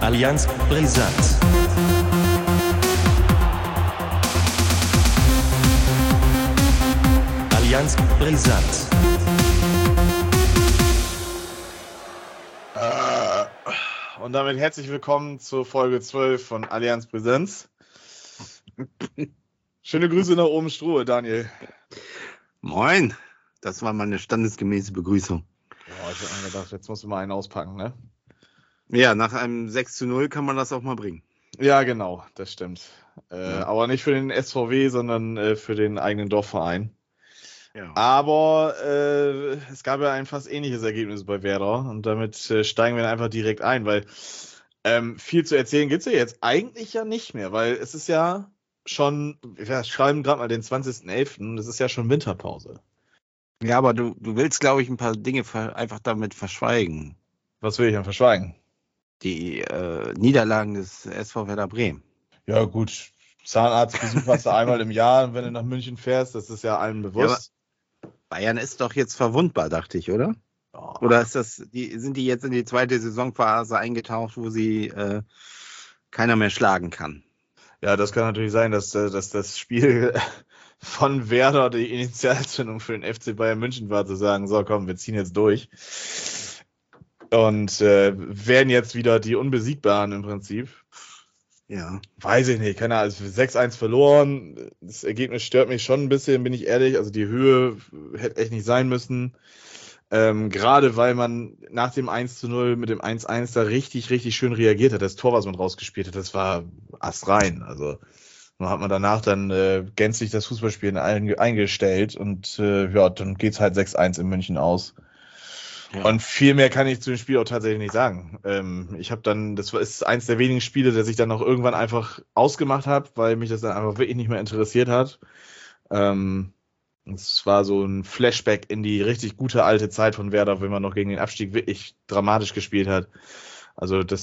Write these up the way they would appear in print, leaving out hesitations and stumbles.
Allianz brisant. Allianz brisant. Und damit herzlich willkommen zur Folge 12 von Allianz Präsenz. Schöne Grüße nach oben Strohe, Daniel. Moin, das war mal eine standesgemäße Begrüßung. Boah, ich hab mir gedacht, jetzt musst du mal einen auspacken, ne? Ja, nach einem 6:0 kann man das auch mal bringen. Ja, genau, das stimmt. Aber nicht für den SVW, sondern für den eigenen Dorfverein. Ja. Aber es gab ja ein fast ähnliches Ergebnis bei Werder und damit steigen wir einfach direkt ein, weil viel zu erzählen gibt es ja jetzt eigentlich ja nicht mehr, weil es ist ja schon, wir schreiben gerade mal den 20.11. und es ist ja schon Winterpause. Ja, aber du willst, glaube ich, ein paar Dinge einfach damit verschweigen. Was will ich denn verschweigen? Die Niederlagen des SV Werder Bremen. Ja gut, Zahnarztbesuch hast du einmal im Jahr, wenn du nach München fährst, das ist ja allen bewusst. Ja, Bayern ist doch jetzt verwundbar, dachte ich, oder? Oh. Oder sind die jetzt in die zweite Saisonphase eingetaucht, wo sie keiner mehr schlagen kann? Ja, das kann natürlich sein, dass das Spiel von Werder die Initialzündung für den FC Bayern München war, zu sagen, so komm, wir ziehen jetzt durch. Und werden jetzt wieder die Unbesiegbaren im Prinzip. Ja. Weiß ich nicht, keine Ahnung, 6-1 verloren. Das Ergebnis stört mich schon ein bisschen, bin ich ehrlich. Also die Höhe hätte echt nicht sein müssen. Gerade weil man nach dem 1:0 mit dem 1:1 da richtig, richtig schön reagiert hat. Das Tor, was man rausgespielt hat, das war astrein. Also hat man danach dann gänzlich das Fußballspielen eingestellt und dann geht's halt 6-1 in München aus. Ja. Und viel mehr kann ich zu dem Spiel auch tatsächlich nicht sagen. Das ist eins der wenigen Spiele, das ich dann auch irgendwann einfach ausgemacht habe, weil mich das dann einfach wirklich nicht mehr interessiert hat. Es war so ein Flashback in die richtig gute alte Zeit von Werder, wenn man noch gegen den Abstieg wirklich dramatisch gespielt hat. Also da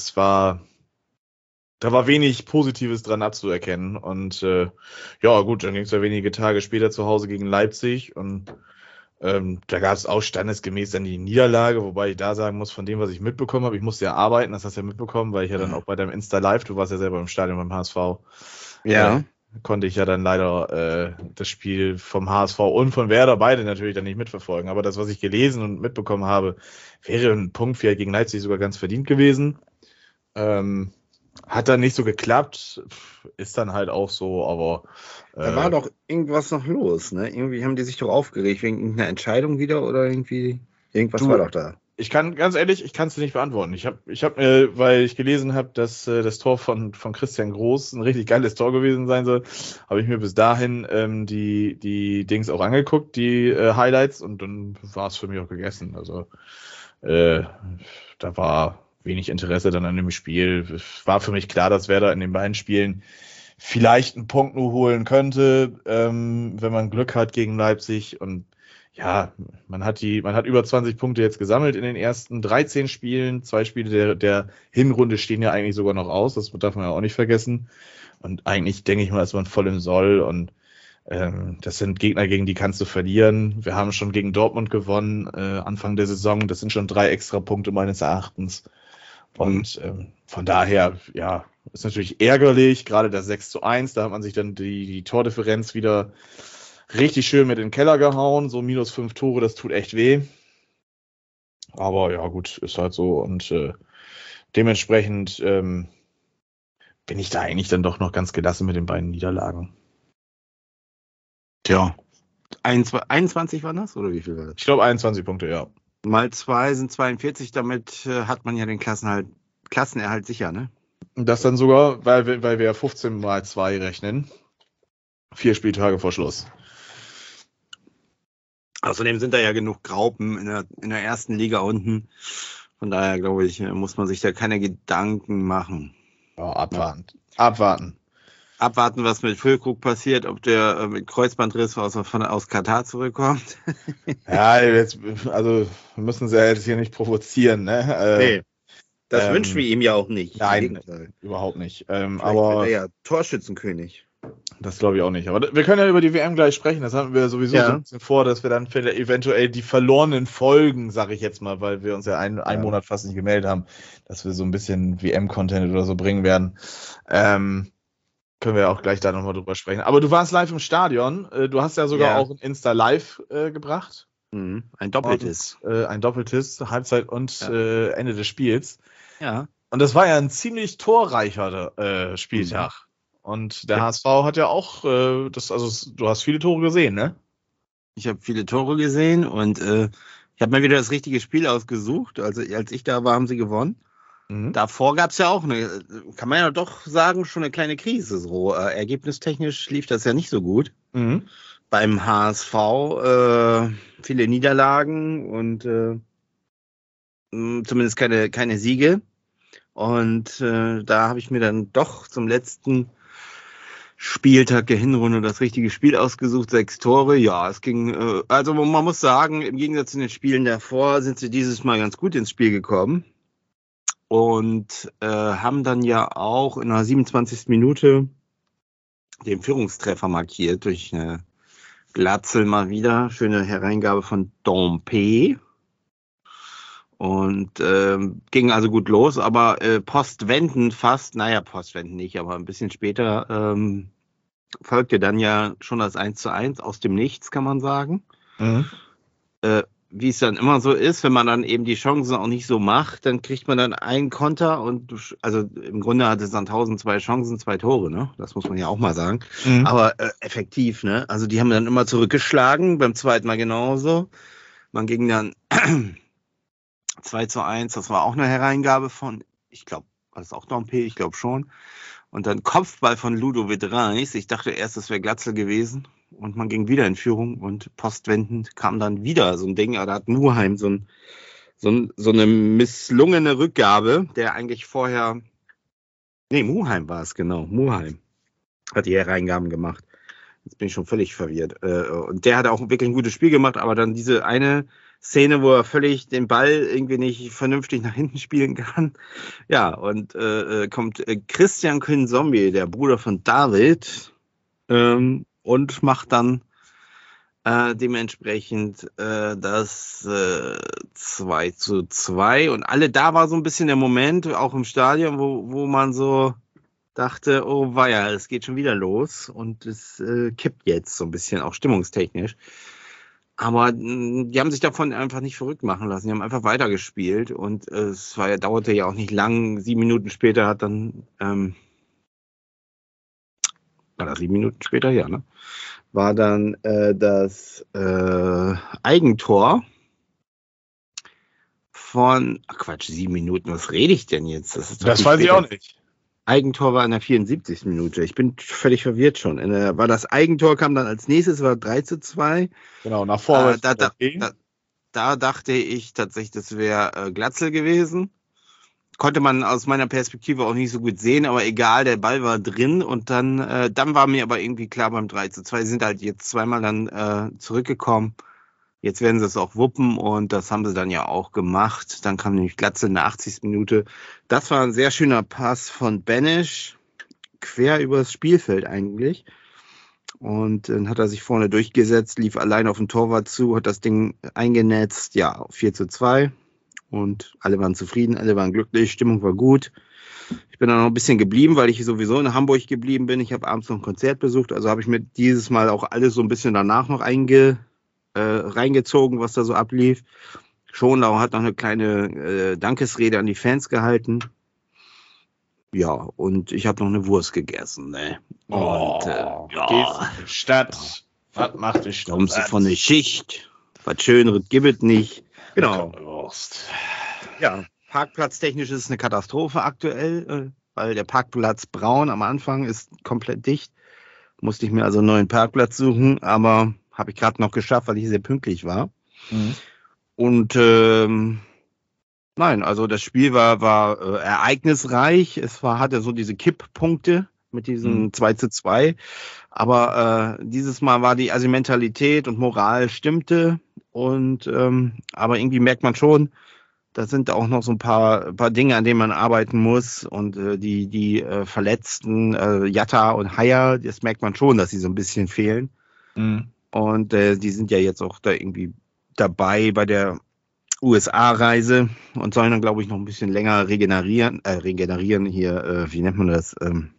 war wenig Positives dran abzuerkennen. Und gut, dann ging es ja wenige Tage später zu Hause gegen Leipzig und da gab es auch standesgemäß dann die Niederlage, wobei ich da sagen muss, von dem, was ich mitbekommen habe, ich musste ja arbeiten, das hast du ja mitbekommen, weil ich ja dann auch bei deinem Insta-Live, du warst ja selber im Stadion beim HSV, konnte ich ja dann leider das Spiel vom HSV und von Werder beide natürlich dann nicht mitverfolgen. Aber das, was ich gelesen und mitbekommen habe, wäre ein Punkt vielleicht gegen Leipzig sogar ganz verdient gewesen. Hat dann nicht so geklappt, ist dann halt auch so, aber da war doch irgendwas noch los, ne? Irgendwie haben die sich doch aufgeregt wegen irgendeiner Entscheidung wieder oder irgendwas war doch da. Ich kann, ganz ehrlich, ich kann es dir nicht beantworten. Ich hab weil ich gelesen habe, dass das Tor von Christian Groß ein richtig geiles Tor gewesen sein soll, habe ich mir bis dahin die Dings auch angeguckt, die Highlights, und dann war es für mich auch gegessen. Also da war wenig Interesse dann an dem Spiel. Es war für mich klar, dass Werder in den beiden Spielen vielleicht einen Punkt nur holen könnte, wenn man Glück hat gegen Leipzig. Und ja, man hat über 20 Punkte jetzt gesammelt in den ersten 13 Spielen. 2 Spiele der Hinrunde stehen ja eigentlich sogar noch aus. Das darf man ja auch nicht vergessen. Und eigentlich denke ich mal, ist man voll im Soll. Und das sind Gegner, gegen die kannst du verlieren. Wir haben schon gegen Dortmund gewonnen, Anfang der Saison. Das sind schon 3 extra Punkte meines Erachtens. Und von daher, ja, ist natürlich ärgerlich, gerade das 6:1, da hat man sich dann die Tordifferenz wieder richtig schön mit in den Keller gehauen, so -5 Tore, das tut echt weh. Aber ja gut, ist halt so, und dementsprechend bin ich da eigentlich dann doch noch ganz gelassen mit den beiden Niederlagen. Tja, 21 waren das, oder wie viel war das? Ich glaube 21 Punkte, ja. Mal 2 sind 42, damit hat man ja den Klassenerhalt sicher, ne? Das dann sogar, weil wir 15 mal 2 rechnen. 4 Spieltage vor Schluss. Außerdem sind da ja genug Graupen in der ersten Liga unten. Von daher, glaube ich, muss man sich da keine Gedanken machen. Ja, abwarten. Abwarten, was mit Füllkrug passiert, ob der mit Kreuzbandriss aus Katar zurückkommt. Ja, wir müssen sie ja jetzt hier nicht provozieren, ne? Nee, das wünschen wir ihm ja auch nicht. Nein, überhaupt nicht. Aber er ja Torschützenkönig. Das glaube ich auch nicht. Aber wir können ja über die WM gleich sprechen. Das haben wir sowieso so ein bisschen vor, dass wir dann eventuell die verlorenen Folgen, sage ich jetzt mal, weil wir uns ja einen Monat fast nicht gemeldet haben, dass wir so ein bisschen WM-Content oder so bringen werden. Können wir ja auch gleich da nochmal drüber sprechen. Aber du warst live im Stadion. Du hast ja sogar auch ein Insta-Live gebracht. Ein Doppeltes. Ein Doppeltes, Halbzeit und Ende des Spiels. Ja. Und das war ja ein ziemlich torreicher Spieltag. Und der HSV hat ja auch, du hast viele Tore gesehen, ne? Ich habe viele Tore gesehen und ich habe mir wieder das richtige Spiel ausgesucht. Also als ich da war, haben sie gewonnen. Davor gab es ja auch kann man ja doch sagen, schon eine kleine Krise. So ergebnistechnisch lief das ja nicht so gut. Beim HSV viele Niederlagen und zumindest keine Siege. Und da habe ich mir dann doch zum letzten Spieltag der Hinrunde das richtige Spiel ausgesucht, 6 Tore. Ja, es ging, also man muss sagen, im Gegensatz zu den Spielen davor sind sie dieses Mal ganz gut ins Spiel gekommen und haben dann ja auch in der 27. Minute den Führungstreffer markiert durch eine Glatzel mal wieder. Schöne Hereingabe von Dompe. Und ging also gut los, aber postwendend nicht, aber ein bisschen später folgte dann ja schon das 1:1 aus dem Nichts, kann man sagen. Wie es dann immer so ist, wenn man dann eben die Chancen auch nicht so macht, dann kriegt man dann einen Konter und also im Grunde hatte es dann 1002 Chancen, 2 Tore, ne? Das muss man ja auch mal sagen. Aber effektiv, ne? Also die haben dann immer zurückgeschlagen, beim zweiten Mal genauso. Man ging dann 2:1, das war auch eine Hereingabe von, ich glaube, war das auch Dompe? Ich glaube schon. Und dann Kopfball von Ludovic Reis. Ich dachte erst, das wäre Glatzel gewesen. Und man ging wieder in Führung und postwendend kam dann wieder so ein Ding. Da hat Muheim so eine misslungene Rückgabe, der eigentlich vorher, Muheim war es, genau. Muheim hat die Hereingaben gemacht. Jetzt bin ich schon völlig verwirrt. Und der hat auch wirklich ein gutes Spiel gemacht, aber dann diese eine Szene, wo er völlig den Ball irgendwie nicht vernünftig nach hinten spielen kann. Ja, und kommt Christian Kinzombie, der Bruder von David, und macht dann dementsprechend das 2:2. Und da war so ein bisschen der Moment, auch im Stadion, wo man so dachte, oh weia, es geht schon wieder los und es kippt jetzt so ein bisschen, auch stimmungstechnisch. Aber die haben sich davon einfach nicht verrückt machen lassen. Die haben einfach weitergespielt und dauerte ja auch nicht lang. 7 Minuten später hat dann, war das 7 Minuten später? Ja, ne? War dann das Eigentor von, 7 Minuten, was rede ich denn jetzt? Das weiß ich auch nicht. Eigentor war in der 74. Minute. Ich bin völlig verwirrt schon. War das Eigentor, kam dann als nächstes, war 3:2. Genau, nach vorne. Da dachte ich tatsächlich, das wäre Glatzel gewesen. Konnte man aus meiner Perspektive auch nicht so gut sehen, aber egal, der Ball war drin und dann war mir aber irgendwie klar, beim 3:2 sind halt jetzt zweimal dann zurückgekommen. Jetzt werden sie es auch wuppen und das haben sie dann ja auch gemacht. Dann kam nämlich Glatzel in der 80. Minute. Das war ein sehr schöner Pass von Benesch, quer übers Spielfeld eigentlich. Und dann hat er sich vorne durchgesetzt, lief allein auf den Torwart zu, hat das Ding eingenetzt. Ja, 4:2. Und alle waren zufrieden, alle waren glücklich, Stimmung war gut. Ich bin dann noch ein bisschen geblieben, weil ich sowieso in Hamburg geblieben bin. Ich habe abends noch ein Konzert besucht, also habe ich mir dieses Mal auch alles so ein bisschen danach noch reingezogen, was da so ablief. Schonlau hat noch eine kleine Dankesrede an die Fans gehalten. Ja, und ich habe noch eine Wurst gegessen. Ne? Und Stadt. Was macht die Stadt? Kommst du von der Schicht? Was Schöneres gibt es nicht. Genau. Ja, parkplatztechnisch ist es eine Katastrophe aktuell, weil der Parkplatz Braun am Anfang ist komplett dicht. Musste ich mir also einen neuen Parkplatz suchen, aber habe ich gerade noch geschafft, weil ich sehr pünktlich war. Und nein, also das Spiel war ereignisreich. Es hatte so diese Kipppunkte mit diesen 2:2. Aber dieses Mal war die Mentalität und Moral stimmte. Und aber irgendwie merkt man schon, Da sind auch noch so ein paar Dinge, an denen man arbeiten muss. Und die Verletzten, Jatta und Haier, das merkt man schon, dass sie so ein bisschen fehlen. Mhm. Und die sind ja jetzt auch da irgendwie dabei bei der USA-Reise und sollen dann, glaube ich, noch ein bisschen länger regenerieren hier, wie nennt man das?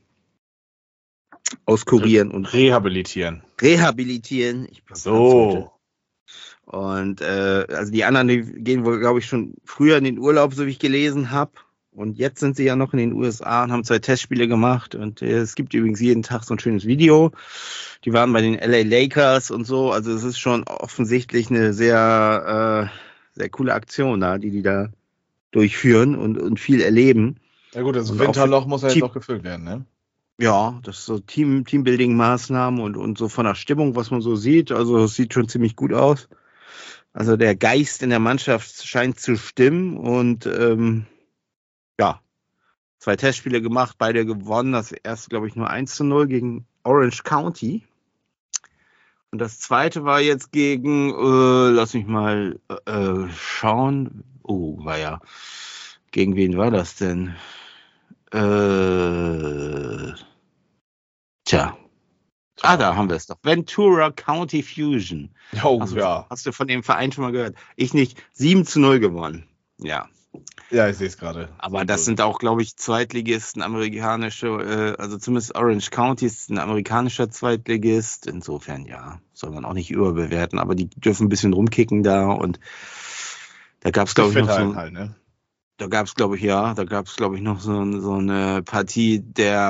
Auskurieren und Rehabilitieren. rehabilitieren. So. Und also die anderen, die gehen wohl, glaube ich, schon früher in den Urlaub, so wie ich gelesen habe. Und jetzt sind sie ja noch in den USA und haben 2 Testspiele gemacht. Und es gibt übrigens jeden Tag so ein schönes Video. Die waren bei den LA Lakers und so. Also es ist schon offensichtlich eine sehr, sehr coole Aktion da, die da durchführen und viel erleben. Ja gut, das Und Winterloch muss ja jetzt Team- auch gefüllt werden, ne? Ja, das ist so Teambuilding-Maßnahmen und so von der Stimmung, was man so sieht. Also es sieht schon ziemlich gut aus. Also der Geist in der Mannschaft scheint zu stimmen und ja, 2 Testspiele gemacht, beide gewonnen. Das erste, glaube ich, nur 1-0 gegen Orange County. Und das zweite war jetzt gegen, lass mich mal schauen. Oh, gegen wen war das denn? Da haben wir es doch. Ventura County Fusion. Oh, Hast ja. du von dem Verein schon mal gehört? Ich nicht. 7-0 gewonnen. Ja. Ja, ich sehe es gerade. Aber das sind auch, glaube ich, Zweitligisten, amerikanische, also zumindest Orange County ist ein amerikanischer Zweitligist. Insofern, ja, soll man auch nicht überbewerten, aber die dürfen ein bisschen rumkicken da und da gab es, glaube ich, noch so, halt, ne? da gab es, glaube ich, noch so eine Partie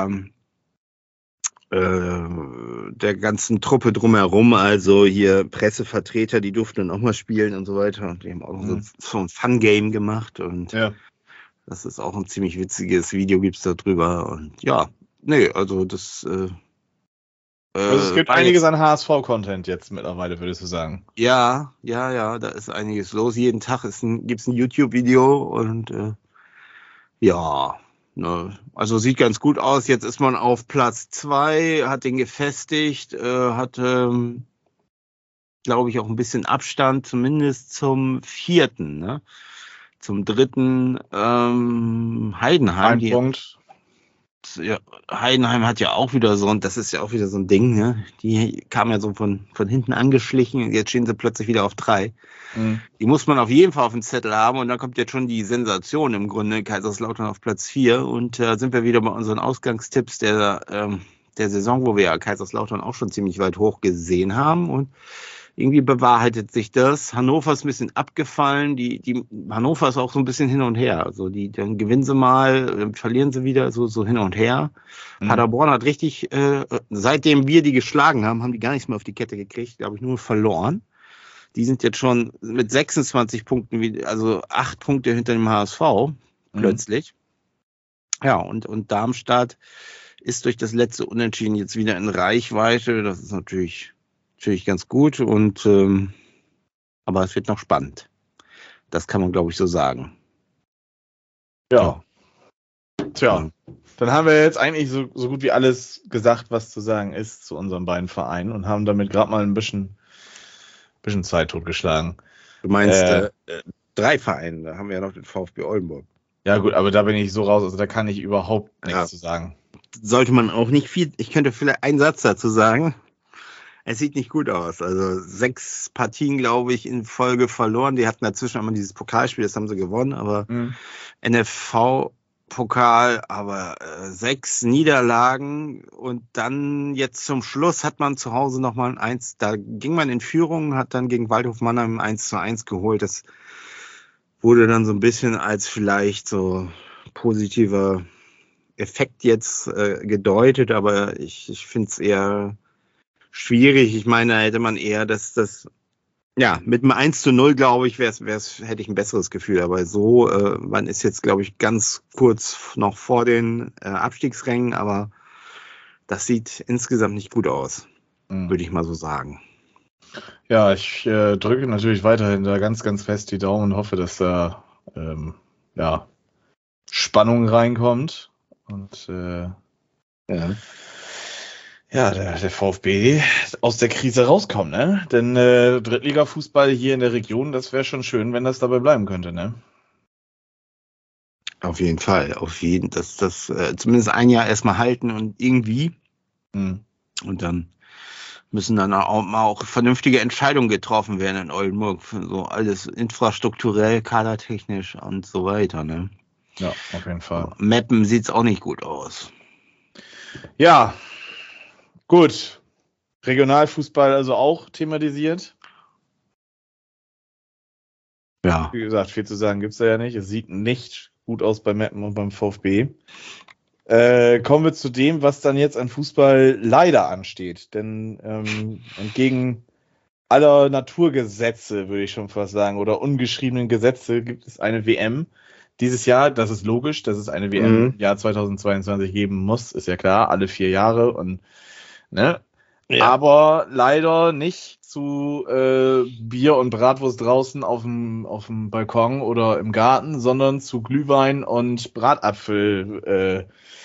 der ganzen Truppe drumherum, also hier Pressevertreter, die durften dann auch mal spielen und so weiter. Und die haben auch so ein Fun-Game gemacht und Ja. das ist auch ein ziemlich witziges Video, gibt's da drüber. Und ja, nee, also das Also es gibt einiges an HSV-Content jetzt mittlerweile, würdest du sagen. Ja, da ist einiges los. Jeden Tag gibt's ein YouTube-Video und ja, ne, also sieht ganz gut aus. Jetzt ist man auf Platz 2, hat den gefestigt, hat, glaube ich, auch ein bisschen Abstand, zumindest zum 4., ne? Zum 3. Heidenheim. Ein Punkt. Ja, Heidenheim hat ja auch wieder das ist ja auch wieder so ein Ding, ne? Die kam ja so von hinten angeschlichen und jetzt stehen sie plötzlich wieder auf 3. Mhm. Die muss man auf jeden Fall auf dem Zettel haben und dann kommt jetzt schon die Sensation im Grunde, Kaiserslautern auf Platz 4 und da sind wir wieder bei unseren Ausgangstipps der Saison, wo wir ja Kaiserslautern auch schon ziemlich weit hoch gesehen haben und irgendwie bewahrheitet sich das. Hannover ist ein bisschen abgefallen. Hannover ist auch so ein bisschen hin und her. Also dann gewinnen sie mal, verlieren sie wieder, so hin und her. Mhm. Paderborn hat richtig, seitdem wir die geschlagen haben, haben die gar nichts mehr auf die Kette gekriegt, glaube ich, nur verloren. Die sind jetzt schon mit 26 Punkten, also 8 Punkte hinter dem HSV plötzlich. Ja, und Darmstadt ist durch das letzte Unentschieden jetzt wieder in Reichweite. Das ist natürlich ganz gut und aber es wird noch spannend. Das kann man, glaube ich, so sagen. Ja. Tja, dann haben wir jetzt eigentlich so gut wie alles gesagt, was zu sagen ist zu unseren beiden Vereinen und haben damit gerade mal ein bisschen Zeit totgeschlagen. Du meinst 3 Vereine, da haben wir ja noch den VfB Oldenburg. Ja gut, aber da bin ich so raus, also da kann ich überhaupt nichts zu sagen. Sollte man auch nicht viel, ich könnte vielleicht einen Satz dazu sagen. Es sieht nicht gut aus. Also 6 Partien, glaube ich, in Folge verloren. Die hatten dazwischen einmal dieses Pokalspiel, das haben sie gewonnen, aber NFV-Pokal, aber 6 Niederlagen und dann jetzt zum Schluss hat man zu Hause nochmal ein 1, da ging man in Führung, hat dann gegen Waldhof Mannheim 1:1 geholt. Das wurde dann so ein bisschen als vielleicht so positiver Effekt jetzt gedeutet, aber ich finde es eher schwierig. Ich meine, da hätte man eher mit einem 1:0, glaube ich, hätte ich ein besseres Gefühl. Aber so, man ist jetzt, glaube ich, ganz kurz noch vor den Abstiegsrängen, aber das sieht insgesamt nicht gut aus, würde ich mal so sagen. Ja, ich drücke natürlich weiterhin da ganz, ganz fest die Daumen und hoffe, dass da Spannung reinkommt und der VfB aus der Krise rauskommt, ne? Denn Drittliga-Fußball hier in der Region, das wäre schon schön, wenn das dabei bleiben könnte, ne? Auf jeden Fall. Das zumindest ein Jahr erstmal halten und irgendwie. Hm. Und dann müssen dann auch vernünftige Entscheidungen getroffen werden in Oldenburg. So alles infrastrukturell, kadertechnisch und so weiter. Ne? Ja, auf jeden Fall. Meppen sieht's auch nicht gut aus. Ja, gut. Regionalfußball also auch thematisiert. Ja. Wie gesagt, viel zu sagen gibt's da ja nicht. Es sieht nicht gut aus bei Meppen und beim VfB. Kommen wir zu dem, was dann jetzt an Fußball leider ansteht. Denn entgegen aller Naturgesetze, würde ich schon fast sagen, oder ungeschriebenen Gesetze, gibt es eine WM dieses Jahr. Das ist logisch, dass es eine WM im Jahr 2022 geben muss. Ist ja klar, alle 4 Jahre. Und ne? Ja. Aber leider nicht zu Bier und Bratwurst draußen auf dem Balkon oder im Garten, sondern zu Glühwein und Bratapfel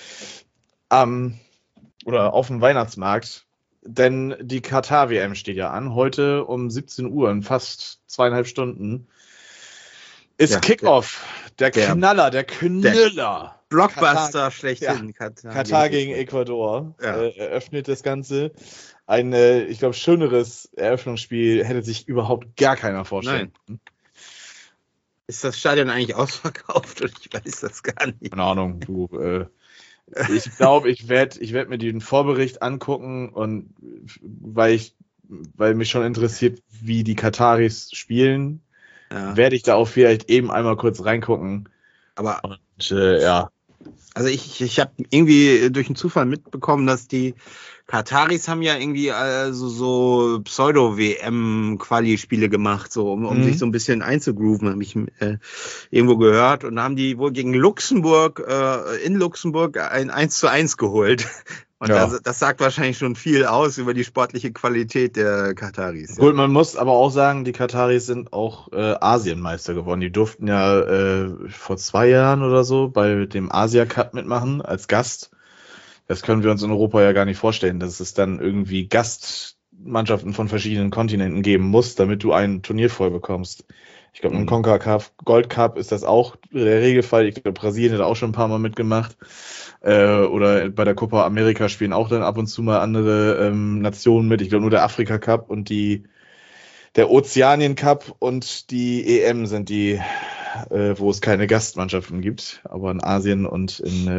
oder auf dem Weihnachtsmarkt. Denn die Katar-WM steht ja an. Heute um 17 Uhr, in fast 2,5 Stunden, ist Kickoff. Der Knaller, der Knüller. Blockbuster schlechthin. Katar gegen Ecuador eröffnet das Ganze. Ein, ich glaube, schöneres Eröffnungsspiel hätte sich überhaupt gar keiner vorstellen. Nein. Ist das Stadion eigentlich ausverkauft? Ich weiß das gar nicht. Keine Ahnung, du. Ich glaube, ich werd mir den Vorbericht angucken und weil mich schon interessiert, wie die Kataris spielen, werde ich da auch vielleicht eben einmal kurz reingucken. Aber ja. Also ich habe irgendwie durch einen Zufall mitbekommen, dass die Kataris haben ja irgendwie so Pseudo-WM-Quali-Spiele gemacht, so um sich so ein bisschen einzugrooven, habe ich irgendwo gehört. Und da haben die wohl gegen Luxemburg, in Luxemburg ein 1:1 geholt. Und das sagt wahrscheinlich schon viel aus über die sportliche Qualität der Kataris. Gut, man muss aber auch sagen, die Kataris sind auch Asienmeister geworden. Die durften ja vor 2 Jahren oder so bei dem Asia Cup mitmachen als Gast. Das können wir uns in Europa ja gar nicht vorstellen, dass es dann irgendwie Gastmannschaften von verschiedenen Kontinenten geben muss, damit du ein Turnier voll bekommst. Ich glaube, im CONCACAF Gold Cup ist das auch der Regelfall. Ich glaube, Brasilien hat auch schon ein paar Mal mitgemacht. Oder bei der Copa America spielen auch dann ab und zu mal andere Nationen mit. Ich glaube, nur der Afrika Cup und der Ozeanien Cup und die EM sind die, wo es keine Gastmannschaften gibt. Aber in Asien und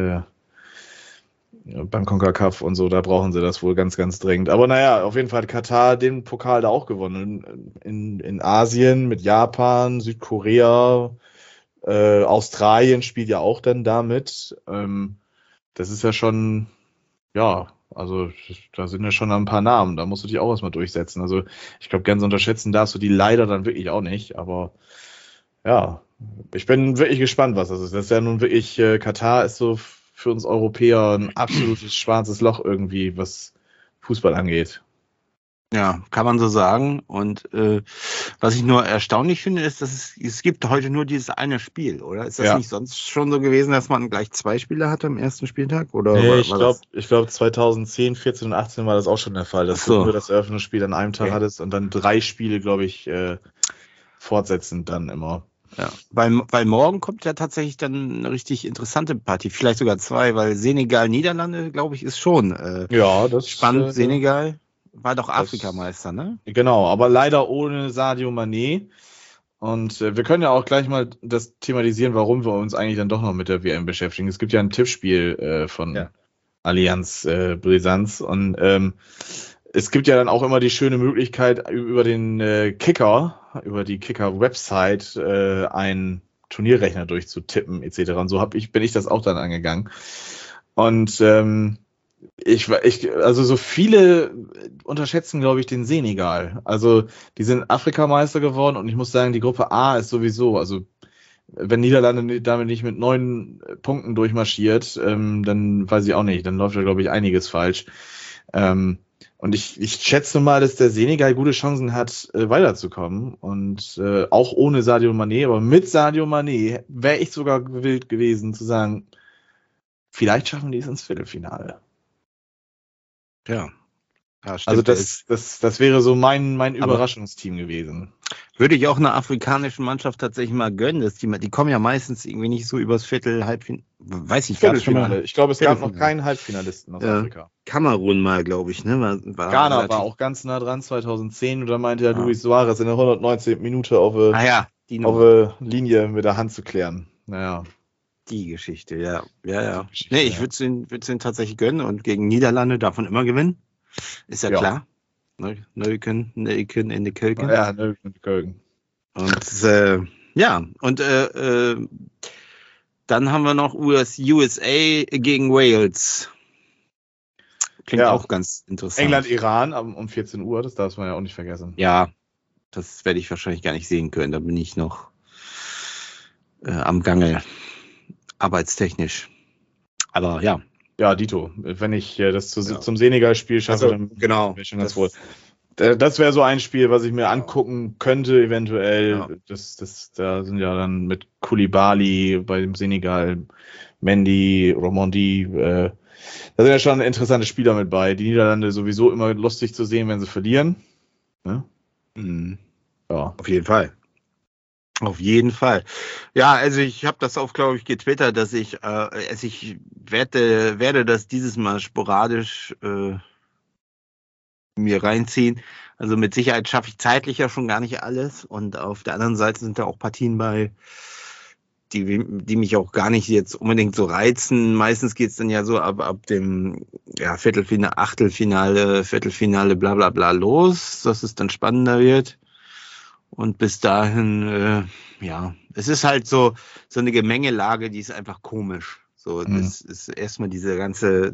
beim CONCACAF und so, da brauchen sie das wohl ganz, ganz dringend. Aber naja, auf jeden Fall hat Katar den Pokal da auch gewonnen. In Asien mit Japan, Südkorea, Australien spielt ja auch dann damit. Das ist ja schon, ja, also da sind ja schon ein paar Namen, da musst du dich auch erstmal durchsetzen. Also ich glaube, ganz unterschätzen darfst du die leider dann wirklich auch nicht, aber ja, ich bin wirklich gespannt, was das ist. Das ist ja nun wirklich, Katar ist so für uns Europäer ein absolutes schwarzes Loch irgendwie, was Fußball angeht. Ja, kann man so sagen. Und was ich nur erstaunlich finde, ist, dass es gibt heute nur dieses eine Spiel, oder? Ist das nicht sonst schon so gewesen, dass man gleich 2 Spiele hatte am ersten Spieltag? Oder nee, ich glaube 2010, 14 und 18 war das auch schon der Fall, dass du nur das Eröffnungsspiel an einem Tag hattest und dann 3 Spiele, glaube ich, fortsetzend dann immer. Ja, weil morgen kommt ja tatsächlich dann eine richtig interessante Partie, vielleicht sogar 2, weil Senegal, Niederlande, glaube ich, ist schon das spannend. Senegal war doch Afrikameister, ne? Genau, aber leider ohne Sadio Mané. Und wir können ja auch gleich mal das thematisieren, warum wir uns eigentlich dann doch noch mit der WM beschäftigen. Es gibt ja ein Tippspiel von Allianz Brisanz und es gibt ja dann auch immer die schöne Möglichkeit, über den über die Kicker-Website einen Turnierrechner durchzutippen etc. Und so bin ich das auch dann angegangen. Und also so viele unterschätzen, glaube ich, den Senegal. Also die sind Afrikameister geworden und ich muss sagen, die Gruppe A ist sowieso, also wenn Niederlande damit nicht mit 9 Punkten durchmarschiert, dann weiß ich auch nicht, dann läuft da, glaube ich, einiges falsch. Und ich schätze mal, dass der Senegal gute Chancen hat, weiterzukommen. Und auch ohne Sadio Mané, aber mit Sadio Mané wäre ich sogar gewillt gewesen zu sagen, vielleicht schaffen die es ins Viertelfinale. Ja, also das wäre so mein Überraschungsteam gewesen. Würde ich auch einer afrikanischen Mannschaft tatsächlich mal gönnen, dass die kommen ja meistens irgendwie nicht so übers Halbfinale, weiß ich, gab's schon mal. Viertelfinale. Ich glaube, es gab noch Viertelfinale. keinen Halbfinalisten aus Afrika. Kamerun mal, glaube ich, ne? Ghana relativ- war auch ganz nah dran 2010 und da meinte ja Ja. Luis Suarez in der 119. Minute auf Ah ja, eine Linie mit der Hand zu klären. Naja. die Geschichte, ja. Ja. Die Geschichte, Nee, ich ja. würde es ihnen tatsächlich gönnen und gegen Niederlande darf man immer gewinnen. Ist ja, Ja. klar. Neuken in der Kölken. Ja, ne, mit Köln. Und dann haben wir noch USA gegen Wales. Klingt Ja. auch ganz interessant. England-Iran um 14 Uhr, das darf man ja auch nicht vergessen. Ja, das werde ich wahrscheinlich gar nicht sehen können. Da bin ich noch am Gange, arbeitstechnisch. Aber ja. Ja, Dito. Wenn ich das Ja. zum Senegal-Spiel schaffe, Also, dann genau. wäre ich schon ganz froh. Das wäre so ein Spiel, was ich mir angucken könnte, eventuell. Ja. Da sind ja dann mit Koulibaly bei dem Senegal, Mendy, Romondi, da sind ja schon interessante Spieler mit bei. Die Niederlande sowieso immer lustig zu sehen, wenn sie verlieren. Ne? Mhm. Ja. Auf jeden Fall. Auf jeden Fall. Ja, also ich habe das auch, glaube ich, getwittert, dass ich werde das dieses Mal sporadisch mir reinziehen. Also mit Sicherheit schaffe ich zeitlich ja schon gar nicht alles. Und auf der anderen Seite sind da auch Partien bei, die mich auch gar nicht jetzt unbedingt so reizen. Meistens geht's dann ja so ab dem Viertelfinale, Achtelfinale, Viertelfinale, bla bla bla los, dass es dann spannender wird. Und bis dahin, es ist halt so eine Gemengelage, die ist einfach komisch. So, das ist erstmal diese ganze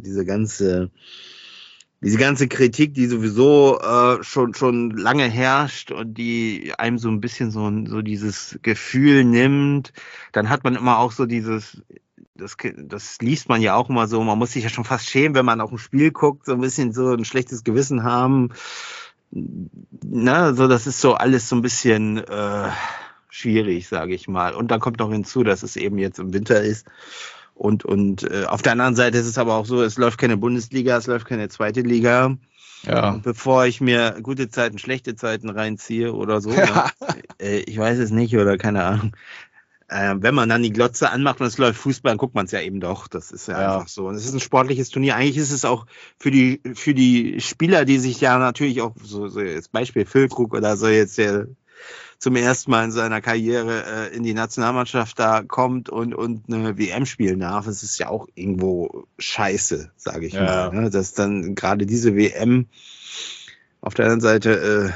Kritik, die sowieso schon lange herrscht und die einem so ein bisschen so dieses Gefühl nimmt. Dann hat man immer auch so das liest man ja auch immer so, man muss sich ja schon fast schämen, wenn man auf ein Spiel guckt, so ein bisschen so ein schlechtes Gewissen haben. Na, so das ist so alles so ein bisschen schwierig, sage ich mal. Und dann kommt noch hinzu, dass es eben jetzt im Winter ist. Und auf der anderen Seite ist es aber auch so, es läuft keine Bundesliga, es läuft keine zweite Liga. Ja. Und bevor ich mir gute Zeiten, schlechte Zeiten reinziehe oder so, ich weiß es nicht oder keine Ahnung. Wenn man dann die Glotze anmacht und es läuft Fußball, dann guckt man es ja eben doch. Das ist ja einfach so. Und es ist ein sportliches Turnier. Eigentlich ist es auch für die Spieler, die sich ja natürlich auch, so jetzt Beispiel Füllkrug oder so jetzt der zum ersten Mal in seiner Karriere in die Nationalmannschaft da kommt und eine WM spielen darf. Es ist ja auch irgendwo scheiße, sage ich mal. Ne? Dass dann gerade diese WM auf der anderen Seite,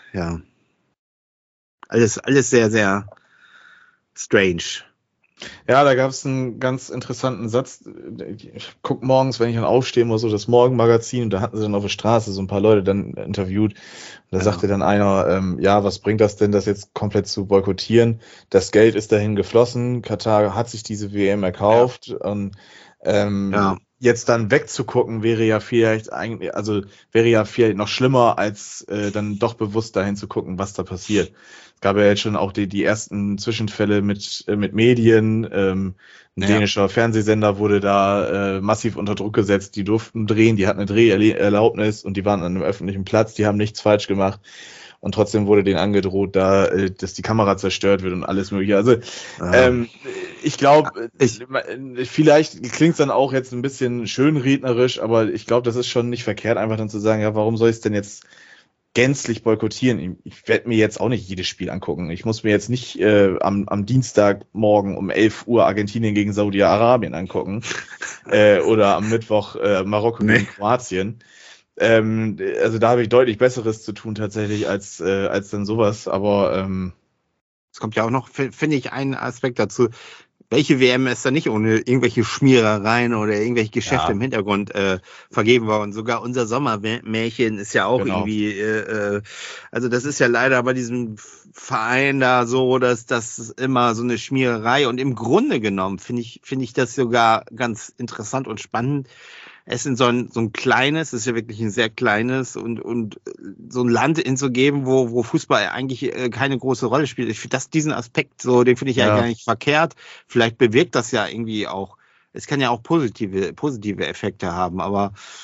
alles sehr, sehr strange. Ja, da gab es einen ganz interessanten Satz. Ich gucke morgens, wenn ich dann aufstehe, mal so das Morgenmagazin und da hatten sie dann auf der Straße so ein paar Leute dann interviewt. Und da sagte dann einer, was bringt das denn, das jetzt komplett zu boykottieren? Das Geld ist dahin geflossen, Katar hat sich diese WM erkauft und jetzt dann wegzugucken wäre ja vielleicht noch schlimmer, als dann doch bewusst dahin zu gucken, was da passiert. Es gab ja jetzt schon auch die ersten Zwischenfälle mit Medien. Ein dänischer Fernsehsender wurde da massiv unter Druck gesetzt. Die durften drehen, die hatten eine Dreherlaubnis und die waren an einem öffentlichen Platz, die haben nichts falsch gemacht. Und trotzdem wurde denen angedroht, dass die Kamera zerstört wird und alles mögliche. Also ich glaube, vielleicht klingt es dann auch jetzt ein bisschen schönrednerisch, aber ich glaube, das ist schon nicht verkehrt, einfach dann zu sagen, ja, warum soll ich es denn jetzt gänzlich boykottieren? Ich werde mir jetzt auch nicht jedes Spiel angucken. Ich muss mir jetzt nicht am Dienstagmorgen um 11 Uhr Argentinien gegen Saudi-Arabien angucken oder am Mittwoch Marokko gegen Kroatien. Also da habe ich deutlich Besseres zu tun tatsächlich als dann sowas. Aber es kommt ja auch noch, finde ich, ein Aspekt dazu. Welche WM ist da nicht ohne irgendwelche Schmierereien oder irgendwelche Geschäfte im Hintergrund vergeben worden? Sogar unser Sommermärchen ist ja auch irgendwie, also das ist ja leider bei diesem Verein da so, dass das immer so eine Schmiererei und im Grunde genommen finde ich das sogar ganz interessant und spannend. Es in so ein kleines, das ist ja wirklich ein sehr kleines und so ein Land hinzugeben, wo Fußball eigentlich keine große Rolle spielt. Ich finde diesen Aspekt so, den finde ich ja gar nicht verkehrt. Vielleicht bewirkt das ja irgendwie auch. Es kann ja auch positive Effekte haben, aber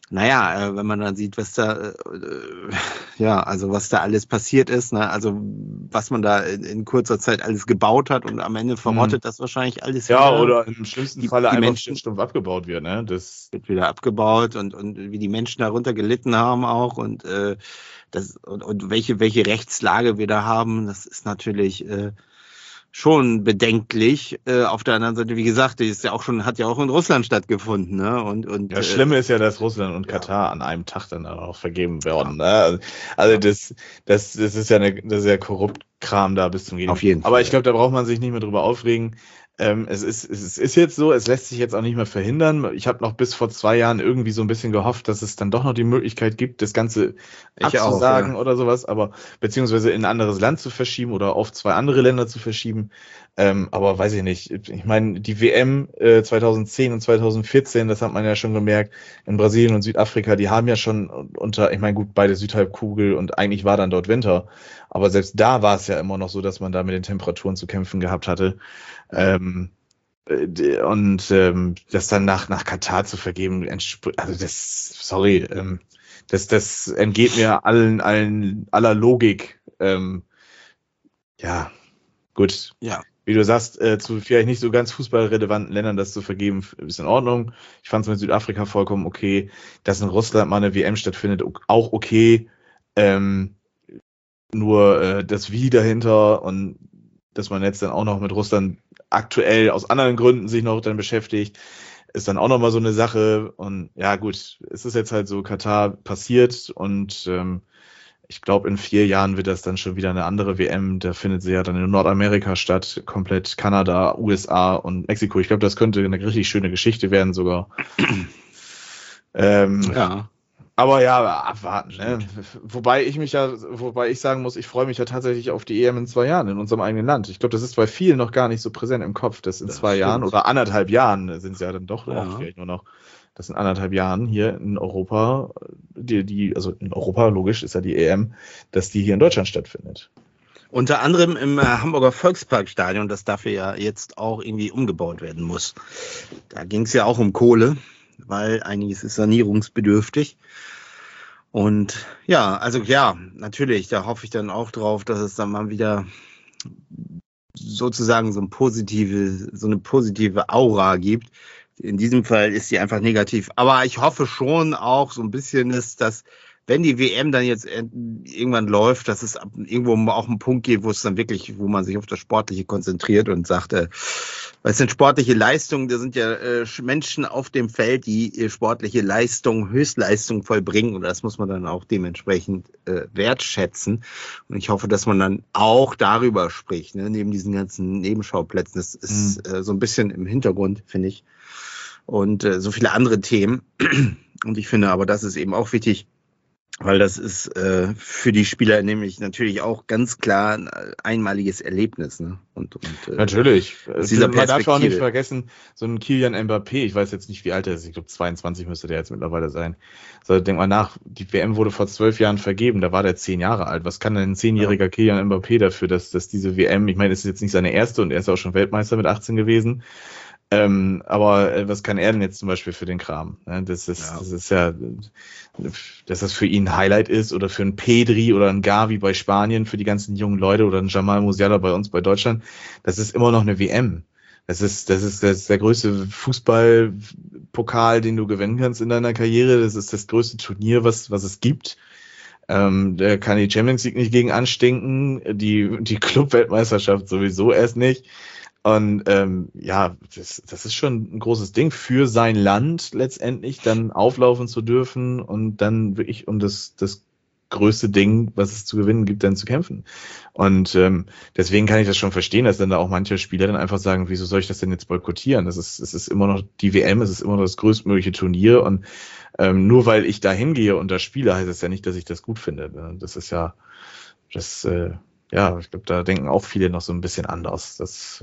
Naja, wenn man dann sieht, was da, also was da alles passiert ist, ne? Also was man da in kurzer Zeit alles gebaut hat und am Ende verrottet das wahrscheinlich alles Ja, wieder. oder im schlimmsten Falle die einfach Menschen stumpf abgebaut wird, ne? Das wird wieder abgebaut und wie die Menschen darunter gelitten haben auch und welche Rechtslage wir da haben, das ist natürlich schon bedenklich. Auf der anderen Seite, wie gesagt, hat ja auch in Russland stattgefunden, ne? Und das Schlimme ist ja, dass Russland und Katar an einem Tag dann auch vergeben werden. Ne? Also das ist ja korrupt Kram da bis zum Gehen. Auf jeden Fall. Aber ich glaube, da braucht man sich nicht mehr drüber aufregen. Es ist jetzt so, es lässt sich jetzt auch nicht mehr verhindern. Ich habe noch bis vor 2 Jahren irgendwie so ein bisschen gehofft, dass es dann doch noch die Möglichkeit gibt, das Ganze abzusagen oder sowas, aber beziehungsweise in ein anderes Land zu verschieben oder auf 2 andere Länder zu verschieben. Aber weiß ich nicht. Ich meine, die WM 2010 und 2014, das hat man ja schon gemerkt, in Brasilien und Südafrika, die haben ja schon ich meine, gut, beide Südhalbkugel und eigentlich war dann dort Winter. Aber selbst da war es ja immer noch so, dass man da mit den Temperaturen zu kämpfen gehabt hatte. Das dann nach Katar zu vergeben, also das entgeht mir aller Logik. Ja, gut. Ja. Wie du sagst, zu vielleicht nicht so ganz fußballrelevanten Ländern das zu vergeben, ist in Ordnung. Ich fand es mit Südafrika vollkommen okay. Dass in Russland mal eine WM stattfindet, auch okay. Nur das Wie dahinter und dass man jetzt dann auch noch mit Russland aktuell aus anderen Gründen sich noch dann beschäftigt, ist dann auch nochmal so eine Sache. Und ja gut, es ist jetzt halt so Katar passiert und ich glaube, in 4 Jahren wird das dann schon wieder eine andere WM. Da findet sie ja dann in Nordamerika statt, komplett Kanada, USA und Mexiko. Ich glaube, das könnte eine richtig schöne Geschichte werden sogar. Ja. Aber ja, abwarten. Ne? Wobei ich sagen muss, ich freue mich ja tatsächlich auf die EM in 2 Jahren in unserem eigenen Land. Ich glaube, das ist bei vielen noch gar nicht so präsent im Kopf, dass in 2 Jahren oder 1,5 Jahren sind es ja dann doch auch vielleicht nur noch, dass in 1,5 Jahren hier in Europa, also in Europa, logisch, ist ja die EM, dass die hier in Deutschland stattfindet. Unter anderem im Hamburger Volksparkstadion, das dafür ja jetzt auch irgendwie umgebaut werden muss. Da ging es ja auch um Kohle, weil einiges ist sanierungsbedürftig. Und ja, also ja, natürlich, da hoffe ich dann auch drauf, dass es dann mal wieder sozusagen so eine positive Aura gibt. In diesem Fall ist sie einfach negativ. Aber ich hoffe schon auch so ein bisschen ist, dass wenn die WM dann jetzt irgendwann läuft, dass es irgendwo auch einen Punkt gibt, wo man sich auf das Sportliche konzentriert und sagt, was sind sportliche Leistungen? Da sind ja Menschen auf dem Feld, die sportliche Leistung, Höchstleistung vollbringen und das muss man dann auch dementsprechend wertschätzen. Und ich hoffe, dass man dann auch darüber spricht, ne? Neben diesen ganzen Nebenschauplätzen. Das ist so ein bisschen im Hintergrund, finde ich. Und so viele andere Themen. Und ich finde aber, das ist eben auch wichtig, weil das ist für die Spieler nämlich natürlich auch ganz klar ein einmaliges Erlebnis. Ne? Und natürlich. Man darf auch nicht vergessen, so ein Kylian Mbappé, ich weiß jetzt nicht, wie alt er ist, ich glaube 22 müsste der jetzt mittlerweile sein. Also denk mal nach, die WM wurde vor 12 Jahren vergeben, da war der 10 Jahre alt. Was kann denn ein 10-jähriger Kylian Mbappé dafür, dass diese WM, ich meine, es ist jetzt nicht seine erste und er ist auch schon Weltmeister mit 18 gewesen. Aber was kann er denn jetzt zum Beispiel für den Kram? Das ist ja, dass das für ihn ein Highlight ist oder für einen Pedri oder einen Gavi bei Spanien, für die ganzen jungen Leute oder einen Jamal Musiala bei uns bei Deutschland. Das ist immer noch eine WM. Das ist der größte Fußballpokal, den du gewinnen kannst in deiner Karriere. Das ist das größte Turnier, was es gibt. Der kann die Champions League nicht gegen anstinken, die Club-Weltmeisterschaft sowieso erst nicht. Und das ist schon ein großes Ding für sein Land letztendlich, dann auflaufen zu dürfen und dann wirklich um das größte Ding, was es zu gewinnen gibt, dann zu kämpfen. Und deswegen kann ich das schon verstehen, dass dann da auch manche Spieler dann einfach sagen, wieso soll ich das denn jetzt boykottieren? Es ist immer noch die WM, es ist immer noch das größtmögliche Turnier und nur weil ich da hingehe und da spiele, heißt es ja nicht, dass ich das gut finde. Das ist ja, ich glaube, da denken auch viele noch so ein bisschen anders.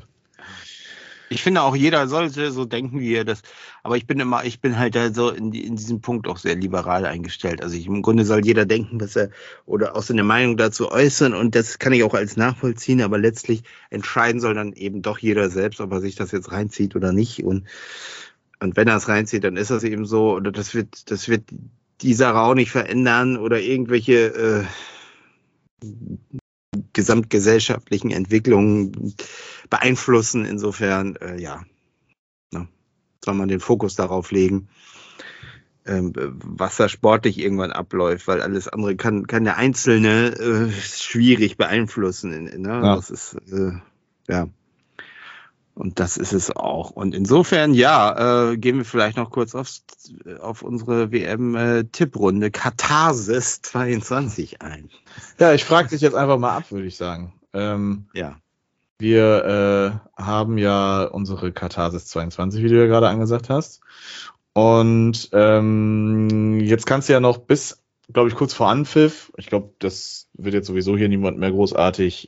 Ich finde auch, jeder sollte so denken, wie er das. Aber ich bin halt da so in diesem Punkt auch sehr liberal eingestellt. Also im Grunde soll jeder denken, dass er oder auch seine Meinung dazu äußern und das kann ich auch als nachvollziehen. Aber letztlich entscheiden soll dann eben doch jeder selbst, ob er sich das jetzt reinzieht oder nicht. Und Und wenn er es reinzieht, dann ist das eben so. Oder das wird die Sache auch nicht verändern oder irgendwelche gesamtgesellschaftlichen Entwicklungen beeinflussen. Insofern, soll man den Fokus darauf legen, was da sportlich irgendwann abläuft, weil alles andere kann der Einzelne schwierig beeinflussen. Ja. Das ist, Und das ist es auch. Und insofern, gehen wir vielleicht noch kurz auf unsere WM-Tipprunde Katharsis 22 ein. Ja, ich frage dich jetzt einfach mal ab, würde ich sagen. Wir haben ja unsere Katharsis 22, wie du ja gerade angesagt hast. Und jetzt kannst du ja noch bis, glaube ich, kurz vor Anpfiff, ich glaube, das wird jetzt sowieso hier niemand mehr großartig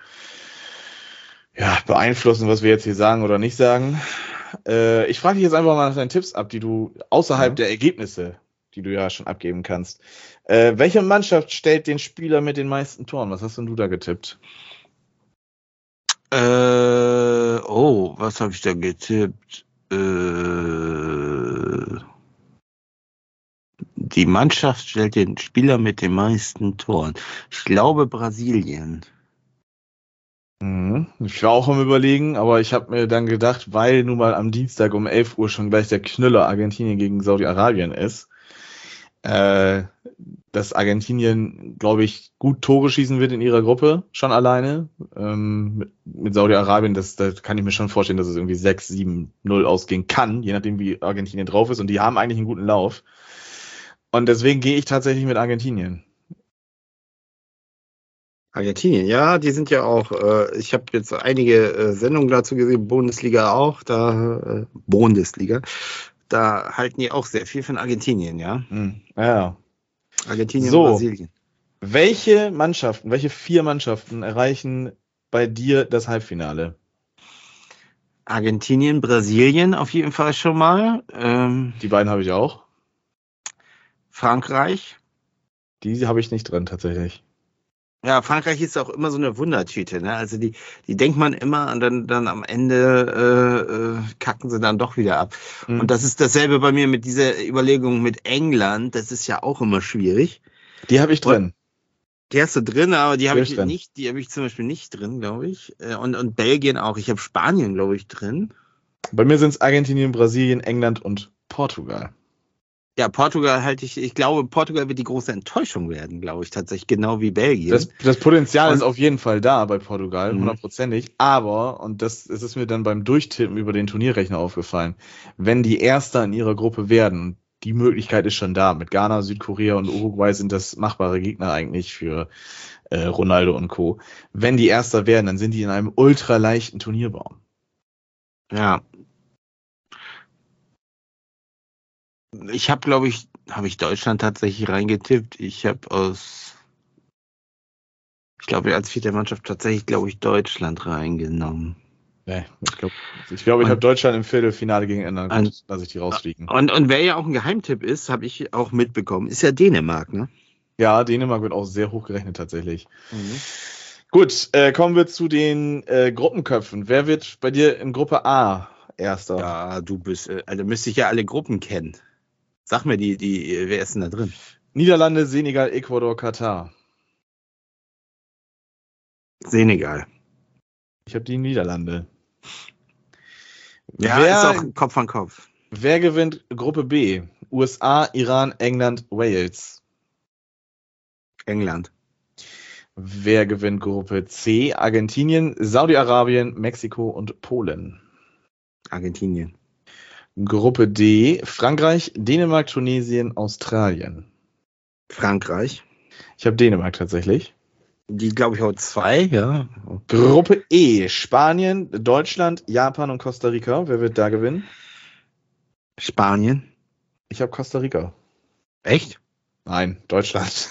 beeinflussen, was wir jetzt hier sagen oder nicht sagen. Ich frage dich jetzt einfach mal nach deinen Tipps ab, die du außerhalb der Ergebnisse, die du ja schon abgeben kannst. Welche Mannschaft stellt den Spieler mit den meisten Toren? Was hast denn du da getippt? Was habe ich da getippt? Die Mannschaft stellt den Spieler mit den meisten Toren. Ich glaube Brasilien. Ich war auch am Überlegen, aber ich habe mir dann gedacht, weil nun mal am Dienstag um 11 Uhr schon gleich der Knüller Argentinien gegen Saudi-Arabien ist, dass Argentinien, glaube ich, gut Tore schießen wird in ihrer Gruppe, schon alleine. Mit Saudi-Arabien, da kann ich mir schon vorstellen, dass es irgendwie 6-7-0 ausgehen kann, je nachdem, wie Argentinien drauf ist. Und die haben eigentlich einen guten Lauf. Und deswegen gehe ich tatsächlich mit Argentinien. Argentinien, ja, die sind ja auch, ich habe jetzt einige Sendungen dazu gesehen, Bundesliga auch, Bundesliga, da halten die auch sehr viel von Argentinien, ja. Ja. Argentinien So. und Brasilien. Welche 4 Mannschaften erreichen bei dir das Halbfinale? Argentinien, Brasilien auf jeden Fall schon mal. Die beiden habe ich auch. Frankreich. Die habe ich nicht drin, tatsächlich. Ja, Frankreich ist auch immer so eine Wundertüte, ne? Also die denkt man immer und dann am Ende kacken sie dann doch wieder ab. Und das ist dasselbe bei mir mit dieser Überlegung mit England. Das ist ja auch immer schwierig. Die habe ich drin. Die hast du drin, aber die habe ich drin. nicht. Die habe ich zum Beispiel nicht drin, glaube ich. Und Belgien auch. Ich habe Spanien, glaube ich, drin. Bei mir sind es Argentinien, Brasilien, England und Portugal. Ja, Portugal ich glaube, Portugal wird die große Enttäuschung werden, glaube ich, tatsächlich, genau wie Belgien. Das Potenzial ist auf jeden Fall da bei Portugal, 100%. Aber, und das ist mir dann beim Durchtippen über den Turnierrechner aufgefallen, wenn die Erster in ihrer Gruppe werden, die Möglichkeit ist schon da. Mit Ghana, Südkorea und Uruguay sind das machbare Gegner eigentlich für Ronaldo und Co. Wenn die Erster werden, dann sind die in einem ultra leichten Turnierbaum. Ja. Ich habe, glaube ich, Deutschland tatsächlich reingetippt. Ich glaube, als vierte Mannschaft tatsächlich, glaube ich, Deutschland reingenommen. Nee, ich glaube, ich habe Deutschland im Viertelfinale gegen England, lasse ich die rausfliegen. Und wer ja auch ein Geheimtipp ist, habe ich auch mitbekommen, ist ja Dänemark, ne? Ja, Dänemark wird auch sehr hoch gerechnet tatsächlich. Gut, kommen wir zu den Gruppenköpfen. Wer wird bei dir in Gruppe A Erster? Ja, du bist, also müsste ich ja alle Gruppen kennen. Sag mir wer ist denn da drin? Niederlande, Senegal, Ecuador, Katar. Senegal. Ich habe die Niederlande. Ja, ist auch Kopf an Kopf. Wer gewinnt Gruppe B? USA, Iran, England, Wales. England. Wer gewinnt Gruppe C? Argentinien, Saudi-Arabien, Mexiko und Polen. Argentinien. Gruppe D, Frankreich, Dänemark, Tunesien, Australien. Frankreich. Ich habe Dänemark tatsächlich. Die, glaube ich, auch 2, ja. Gruppe E, Spanien, Deutschland, Japan und Costa Rica. Wer wird da gewinnen? Spanien. Ich habe Costa Rica. Echt? Nein, Deutschland.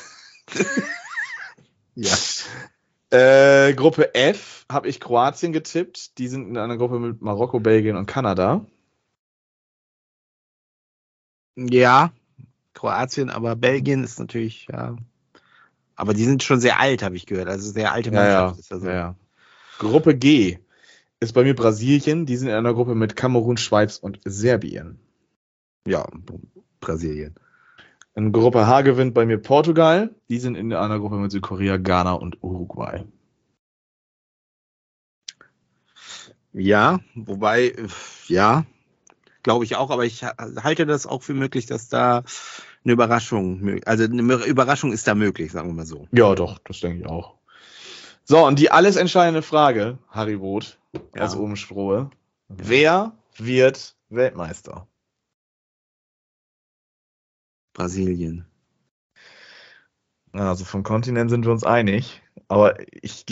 Ja. Gruppe F habe ich Kroatien getippt. Die sind in einer Gruppe mit Marokko, Belgien und Kanada. Ja, Kroatien, aber Belgien ist natürlich, ja. Aber die sind schon sehr alt, habe ich gehört. Also sehr alte Mannschaft. Ist also. Ja. Gruppe G ist bei mir Brasilien. Die sind in einer Gruppe mit Kamerun, Schweiz und Serbien. Ja, Brasilien. In Gruppe H gewinnt bei mir Portugal. Die sind in einer Gruppe mit Südkorea, Ghana und Uruguay. Ja, wobei, ja, glaube ich auch, aber ich halte das auch für möglich, dass da eine Überraschung, also eine Überraschung ist da möglich, sagen wir mal so. Ja, doch, das denke ich auch. So, und die alles entscheidende Frage, Harry Roth aus Obensprohe. Wer wird Weltmeister? Brasilien. Also vom Kontinent sind wir uns einig, aber ich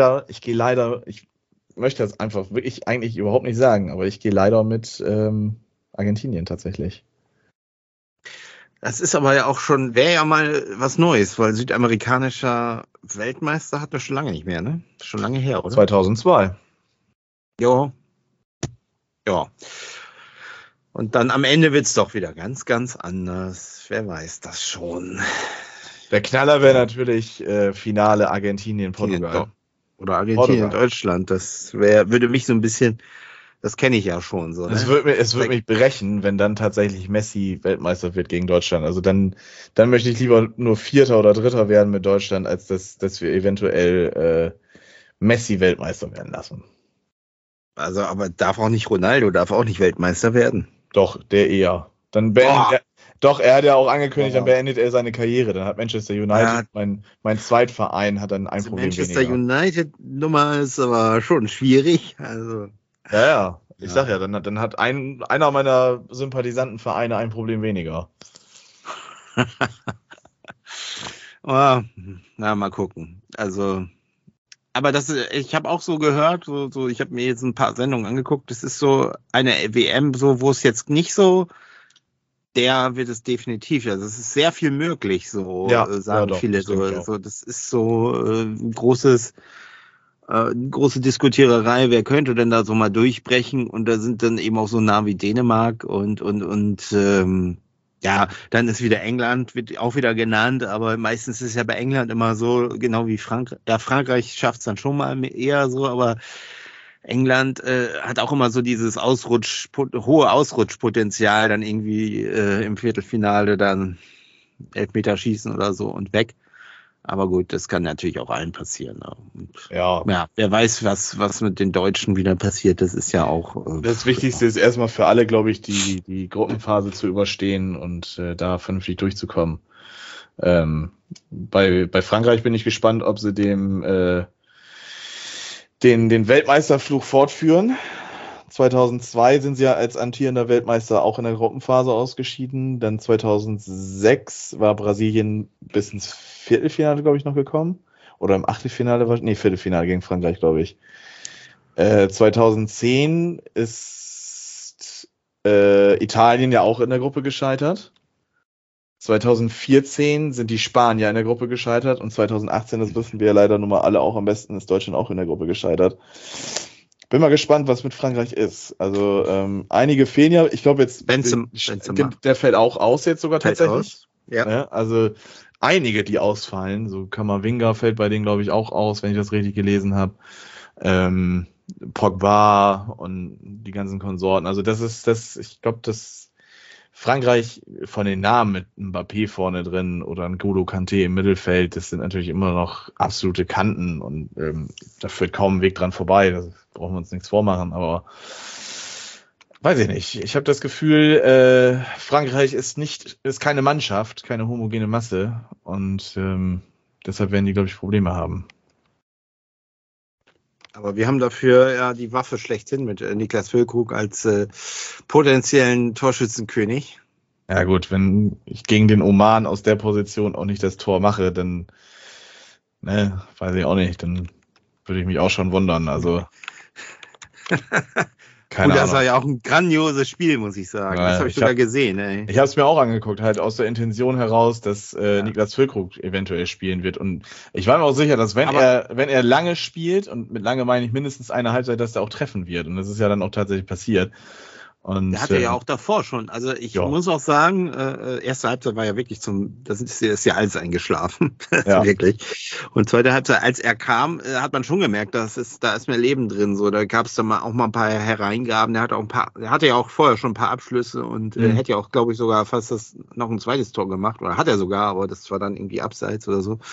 möchte das einfach wirklich eigentlich überhaupt nicht sagen, aber ich gehe leider mit Argentinien tatsächlich. Das ist aber ja auch schon, wäre ja mal was Neues, weil südamerikanischer Weltmeister hat wir schon lange nicht mehr, ne? Schon lange her, oder? 2002. Ja. Ja. Und dann am Ende wird's doch wieder ganz, ganz anders. Wer weiß das schon. Der Knaller wäre natürlich Finale Argentinien-Portugal. Oder Argentinien-Deutschland. Das würde mich so ein bisschen, das kenne ich ja schon so. Ne? Es würde mich brechen, wenn dann tatsächlich Messi Weltmeister wird gegen Deutschland. Also dann möchte ich lieber nur Vierter oder Dritter werden mit Deutschland, als dass wir eventuell Messi Weltmeister werden lassen. Also, aber darf auch nicht Ronaldo, darf auch nicht Weltmeister werden. Doch, der eher. Dann Doch, er hat ja auch angekündigt, dann beendet er seine Karriere. Dann hat Manchester United, mein Zweitverein, hat dann ein Problem Manchester weniger. United-Nummer ist aber schon schwierig. Also. Ja. Ich sag ja, dann hat einer meiner Sympathisantenvereine ein Problem weniger. Na, mal gucken. Also, aber ich habe auch so gehört, so ich habe mir jetzt ein paar Sendungen angeguckt, das ist so eine WM, so wo es jetzt nicht so, der wird es definitiv. Also es ist sehr viel möglich, so sagen viele. So das ist so große Diskutiererei, wer könnte denn da so mal durchbrechen? Und da sind dann eben auch so Namen wie Dänemark und dann ist wieder England, wird auch wieder genannt, aber meistens ist es ja bei England immer so, genau wie Frankreich. Ja, Frankreich schafft es dann schon mal eher so, aber England hat auch immer so dieses hohe Ausrutschpotenzial, dann irgendwie im Viertelfinale dann Elfmeterschießen oder so und weg. Aber gut, das kann natürlich auch allen passieren. Ne? Und, wer weiß, was mit den Deutschen wieder passiert, das ist ja auch... das Wichtigste ist erstmal für alle, glaube ich, die Gruppenphase zu überstehen und da vernünftig durchzukommen. Bei Frankreich bin ich gespannt, ob sie den Weltmeisterfluch fortführen. 2002 sind sie ja als amtierender Weltmeister auch in der Gruppenphase ausgeschieden. Dann 2006 war Brasilien bis ins Viertelfinale, glaube ich, noch gekommen. Oder im Achtelfinale, Viertelfinale gegen Frankreich, glaube ich. 2010 ist Italien ja auch in der Gruppe gescheitert. 2014 sind die Spanier in der Gruppe gescheitert. Und 2018, das wissen wir ja leider nun mal alle auch am besten, ist Deutschland auch in der Gruppe gescheitert. Bin mal gespannt, was mit Frankreich ist. Also einige fehlen ja. Ich glaube jetzt, der fällt auch aus jetzt sogar tatsächlich. Ja. Also einige, die ausfallen. So Camavinga fällt bei denen, glaube ich, auch aus, wenn ich das richtig gelesen habe. Pogba und die ganzen Konsorten. Also ich glaube, dass Frankreich von den Namen mit Mbappé vorne drin oder ein N'Golo Kanté im Mittelfeld, das sind natürlich immer noch absolute Kanten und da führt kaum ein Weg dran vorbei. Da brauchen wir uns nichts vormachen, aber weiß ich nicht. Ich habe das Gefühl, Frankreich ist keine Mannschaft, keine homogene Masse und deshalb werden die, glaube ich, Probleme haben. Aber wir haben dafür ja die Waffe schlechthin mit Niklas Füllkrug als potenziellen Torschützenkönig. Ja gut, wenn ich gegen den Oman aus der Position auch nicht das Tor mache, dann weiß ich auch nicht, dann würde ich mich auch schon wundern. Also keine Ahnung. Das war ja auch ein grandioses Spiel, muss ich sagen. Das habe ich sogar gesehen. Ey. Ich habe es mir auch angeguckt, halt aus der Intention heraus, dass Niklas Füllkrug eventuell spielen wird. Und ich war mir auch sicher, dass wenn er lange spielt, und mit lange meine ich mindestens eine Halbzeit, dass er auch treffen wird. Und das ist ja dann auch tatsächlich passiert. Und, Der hatte ja auch davor schon. Also ich ja. muss auch sagen, erste Halbzeit war ja wirklich das ist ja alles eingeschlafen. Ja. Wirklich. Und zweite Halbzeit, als er kam, hat man schon gemerkt, da ist mehr Leben drin. So, da gab es dann auch mal ein paar Hereingaben. Der hatte ja auch vorher schon ein paar Abschlüsse und hätte ja auch, glaube ich, sogar fast noch ein zweites Tor gemacht. Oder hat er sogar, aber das war dann irgendwie abseits oder so.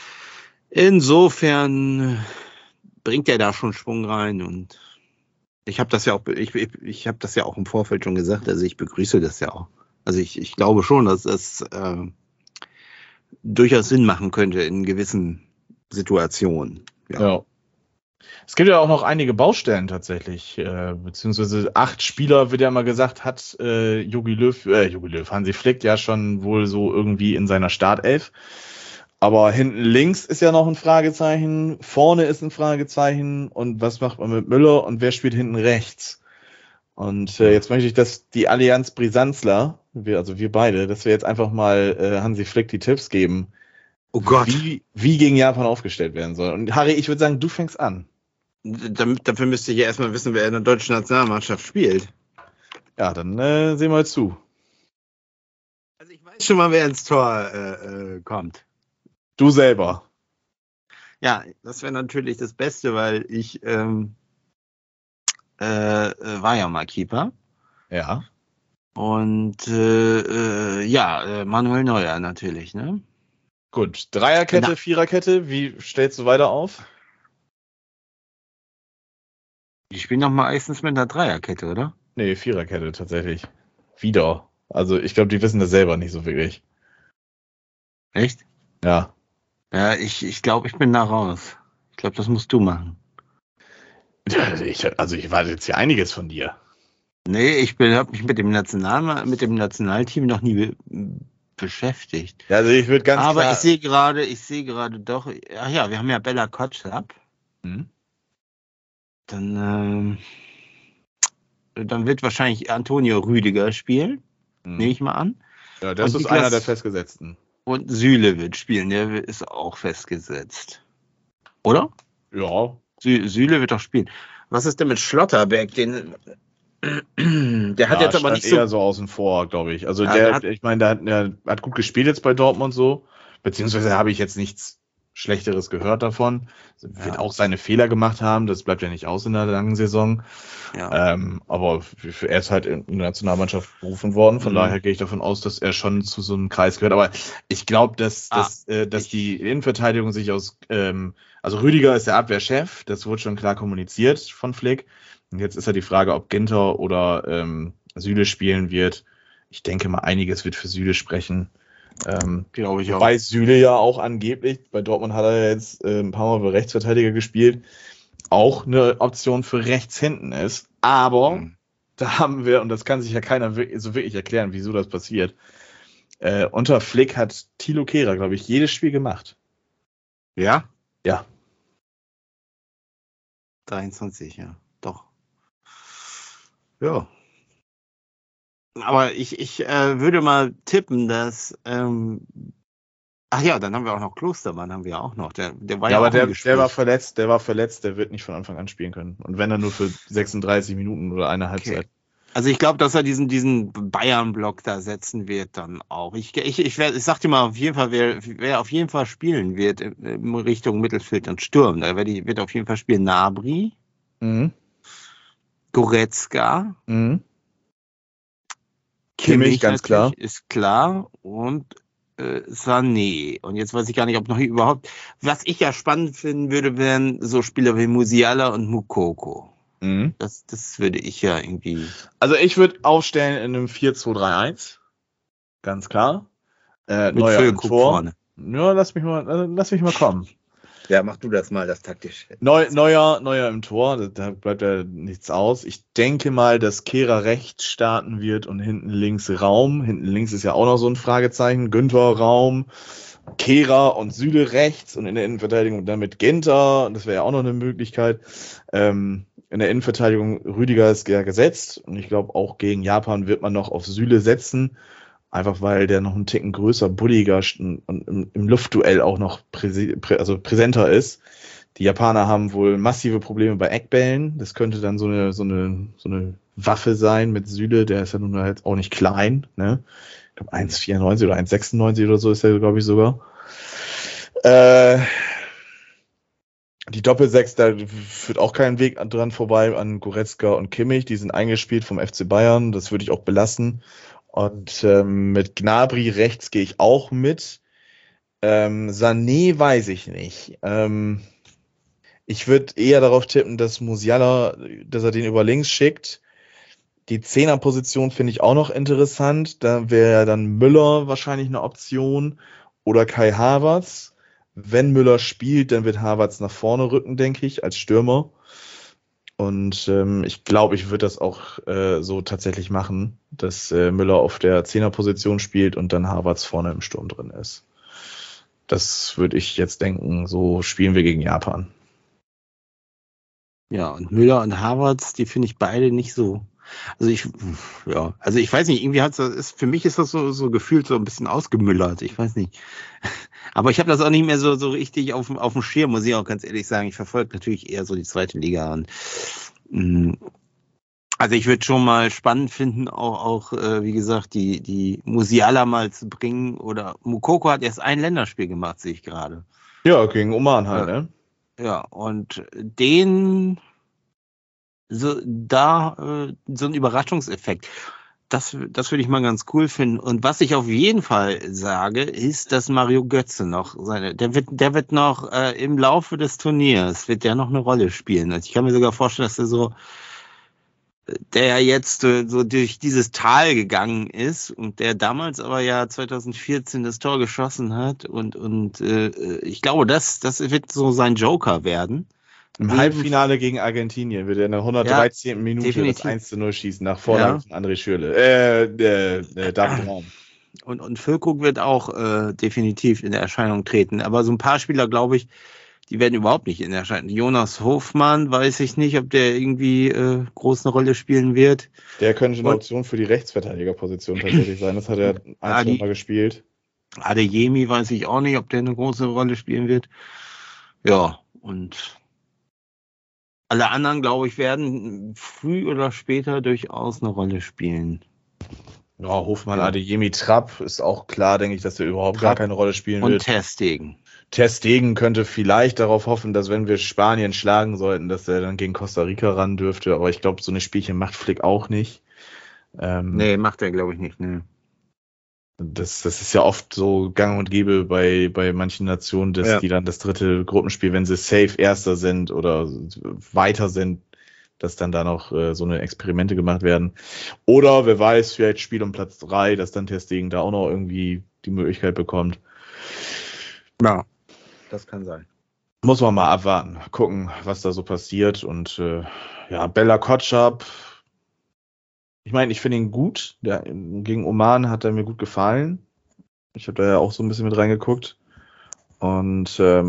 Insofern bringt er da schon Schwung rein und ich habe das ja auch im Vorfeld schon gesagt, also ich begrüße das ja auch. Also ich glaube schon, dass das durchaus Sinn machen könnte in gewissen Situationen. Ja. Es gibt ja auch noch einige Baustellen tatsächlich, beziehungsweise 8 Spieler, wird ja mal gesagt, hat Jogi Löw, Hansi Flick ja schon wohl so irgendwie in seiner Startelf. Aber hinten links ist ja noch ein Fragezeichen, vorne ist ein Fragezeichen und was macht man mit Müller und wer spielt hinten rechts? Und jetzt möchte ich, dass die Allianz Brisanzler, wir beide, dass wir jetzt einfach mal Hansi Flick die Tipps geben, Oh Gott. wie gegen Japan aufgestellt werden soll. Und Harry, ich würde sagen, du fängst an. Dafür müsste ich ja erstmal wissen, wer in der deutschen Nationalmannschaft spielt. Ja, dann sehen wir jetzt zu. Also ich weiß schon mal, wer ins Tor kommt. Du selber. Ja, das wäre natürlich das Beste, weil ich war ja mal Keeper. Ja. Und Manuel Neuer natürlich, ne? Gut, Dreierkette, Viererkette, wie stellst du weiter auf? Die spielen doch meistens mit einer Dreierkette, oder? Nee, Viererkette tatsächlich. Wieder. Also ich glaube, die wissen das selber nicht so wirklich. Echt? Ja. Ja, ich glaube, ich bin da raus. Ich glaube, das musst du machen. Ich warte jetzt hier einiges von dir. Nee, habe mich mit dem Nationalteam noch nie beschäftigt. Ja, also ich würde ganz Aber klar... ich sehe gerade doch, ach ja, wir haben ja Bella Kotschap. Dann wird wahrscheinlich Antonio Rüdiger spielen, nehme ich mal an. Ja, das Und ist einer der Festgesetzten. Und Süle wird spielen, der ist auch festgesetzt. Oder? Ja. Süle wird doch spielen. Was ist denn mit Schlotterbeck? Der hat jetzt aber nicht so... eher so außen vor, glaube ich. Also Ja, der hat gut gespielt jetzt bei Dortmund so. Beziehungsweise habe ich jetzt nichts Schlechteres gehört davon. Wird auch seine Fehler gemacht haben. Das bleibt ja nicht aus in der langen Saison. Ja. Aber er ist halt in der Nationalmannschaft berufen worden. Von daher gehe ich davon aus, dass er schon zu so einem Kreis gehört. Aber ich glaube, dass die Innenverteidigung sich aus... also Rüdiger ist der Abwehrchef. Das wurde schon klar kommuniziert von Flick. Und jetzt ist ja die Frage, ob Ginter oder Süle spielen wird. Ich denke mal, einiges wird für Süle sprechen. Glaube ich auch. Wobei Süle ja auch angeblich, bei Dortmund hat er jetzt ein paar Mal für Rechtsverteidiger gespielt, auch eine Option für rechts hinten ist. Aber da haben wir, und das kann sich ja keiner so wirklich erklären, wieso das passiert, unter Flick hat Thilo Kehrer, glaube ich, jedes Spiel gemacht. Ja? Ja. 23, ja. Doch. Ja. Aber ich würde mal tippen, dass ach ja, dann haben wir auch noch Klostermann, haben wir auch noch. Der war ja aber auch der war verletzt, der wird nicht von Anfang an spielen können. Und wenn, dann nur für 36 Minuten oder eine Halbzeit. Okay. Also ich glaube, dass er diesen Bayern-Block da setzen wird dann auch. Ich sag dir mal auf jeden Fall, wer auf jeden Fall spielen wird in Richtung Mittelfeld und Sturm. Da wird auf jeden Fall spielen Gnabry, Goretzka, Kimmich ganz klar. Ist klar und Sané. Und jetzt weiß ich gar nicht, ob noch überhaupt... Was ich ja spannend finden würde, wären so Spieler wie Musiala und Moukoko. Das würde ich ja irgendwie... Also ich würde aufstellen in einem 4-2-3-1. Ganz klar. Mit Neuer im Füllkrug Tor. vorne. Ja, lass mich mal kommen. Ja, mach du das mal, das taktisch. Neuer im Tor, da bleibt ja nichts aus. Ich denke mal, dass Kehrer rechts starten wird und hinten links Raum. Hinten links ist ja auch noch so ein Fragezeichen. Günther Raum, Kehrer und Süle rechts und in der Innenverteidigung dann mit Ginter. Das wäre ja auch noch eine Möglichkeit. In der Innenverteidigung Rüdiger ist ja gesetzt und ich glaube auch gegen Japan wird man noch auf Süle setzen. Einfach weil der noch einen Ticken größer, bulliger und im Luftduell auch noch präsenter ist. Die Japaner haben wohl massive Probleme bei Eckbällen. Das könnte dann so eine Waffe sein mit Süle, der ist ja nun halt auch nicht klein, ne? Ich glaube 1,94 oder 1,96 oder so ist er, glaube ich, sogar. Die Doppelsechs, da führt auch kein Weg dran vorbei an Goretzka und Kimmich. Die sind eingespielt vom FC Bayern. Das würde ich auch belassen. Und mit Gnabry rechts gehe ich auch mit. Sané weiß ich nicht. Ich würde eher darauf tippen, dass Musiala, dass er den über links schickt. Die Zehnerposition finde ich auch noch interessant. Da wäre dann Müller wahrscheinlich eine Option oder Kai Havertz. Wenn Müller spielt, dann wird Havertz nach vorne rücken, denke ich, als Stürmer. Und ich glaube, ich würde das auch so tatsächlich machen, dass Müller auf der Zehnerposition spielt und dann Havertz vorne im Sturm drin ist. Das würde ich jetzt denken, so spielen wir gegen Japan. Ja, und Müller und Havertz, die finde ich beide nicht so. Also ich weiß nicht, irgendwie für mich ist das so gefühlt so ein bisschen ausgemüllert, ich weiß nicht. Aber ich habe das auch nicht mehr so richtig auf dem Schirm, muss ich auch ganz ehrlich sagen. Ich verfolge natürlich eher so die zweite Liga. Und also ich würde schon mal spannend finden, auch wie gesagt, die Musiala mal zu bringen. Oder Moukoko hat erst ein Länderspiel gemacht, sehe ich gerade. Ja, gegen Oman halt, ne? Ja, und so ein Überraschungseffekt. Das würde ich mal ganz cool finden. Und was ich auf jeden Fall sage, ist, dass Mario Götze der wird noch im Laufe des Turniers, wird der noch eine Rolle spielen. Also ich kann mir sogar vorstellen, dass der jetzt so durch dieses Tal gegangen ist und der damals aber ja 2014 das Tor geschossen hat und ich glaube, das wird so sein Joker werden. Im Halbfinale gegen Argentinien wird er in der 113. Minute definitiv das 1:0 schießen, nach Vorlage von André Schürrle. David Raum. Und Füllkrug wird auch definitiv in Erscheinung treten. Aber so ein paar Spieler, glaube ich, die werden überhaupt nicht in Erscheinung. Jonas Hofmann, weiß ich nicht, ob der irgendwie groß eine Rolle spielen wird. Der könnte eine Option für die Rechtsverteidigerposition tatsächlich sein. Das hat er ein, zwei Mal gespielt. Adeyemi weiß ich auch nicht, ob der eine große Rolle spielen wird. Ja, und alle anderen, glaube ich, werden früh oder später durchaus eine Rolle spielen. Ja, Hofmann, Adeyemi, Trapp ist auch klar, denke ich, dass der überhaupt gar keine Rolle spielen wird. Und Ter Stegen. Ter Stegen könnte vielleicht darauf hoffen, dass wenn wir Spanien schlagen sollten, dass er dann gegen Costa Rica ran dürfte. Aber ich glaube, so eine Spielchen macht Flick auch nicht. Nee, macht er, glaube ich, nicht. Nee. Das ist ja oft so gang und gäbe bei manchen Nationen, dass die dann das dritte Gruppenspiel, wenn sie safe Erster sind oder weiter sind, dass dann da noch so eine Experimente gemacht werden. Oder wer weiß, vielleicht Spiel um Platz 3, dass dann Ter Stegen da auch noch irgendwie die Möglichkeit bekommt. Ja, das kann sein. Muss man mal abwarten, gucken, was da so passiert. Und Bella Kotschap, ich meine, ich finde ihn gut. Gegen Oman hat er mir gut gefallen. Ich habe da ja auch so ein bisschen mit reingeguckt. Und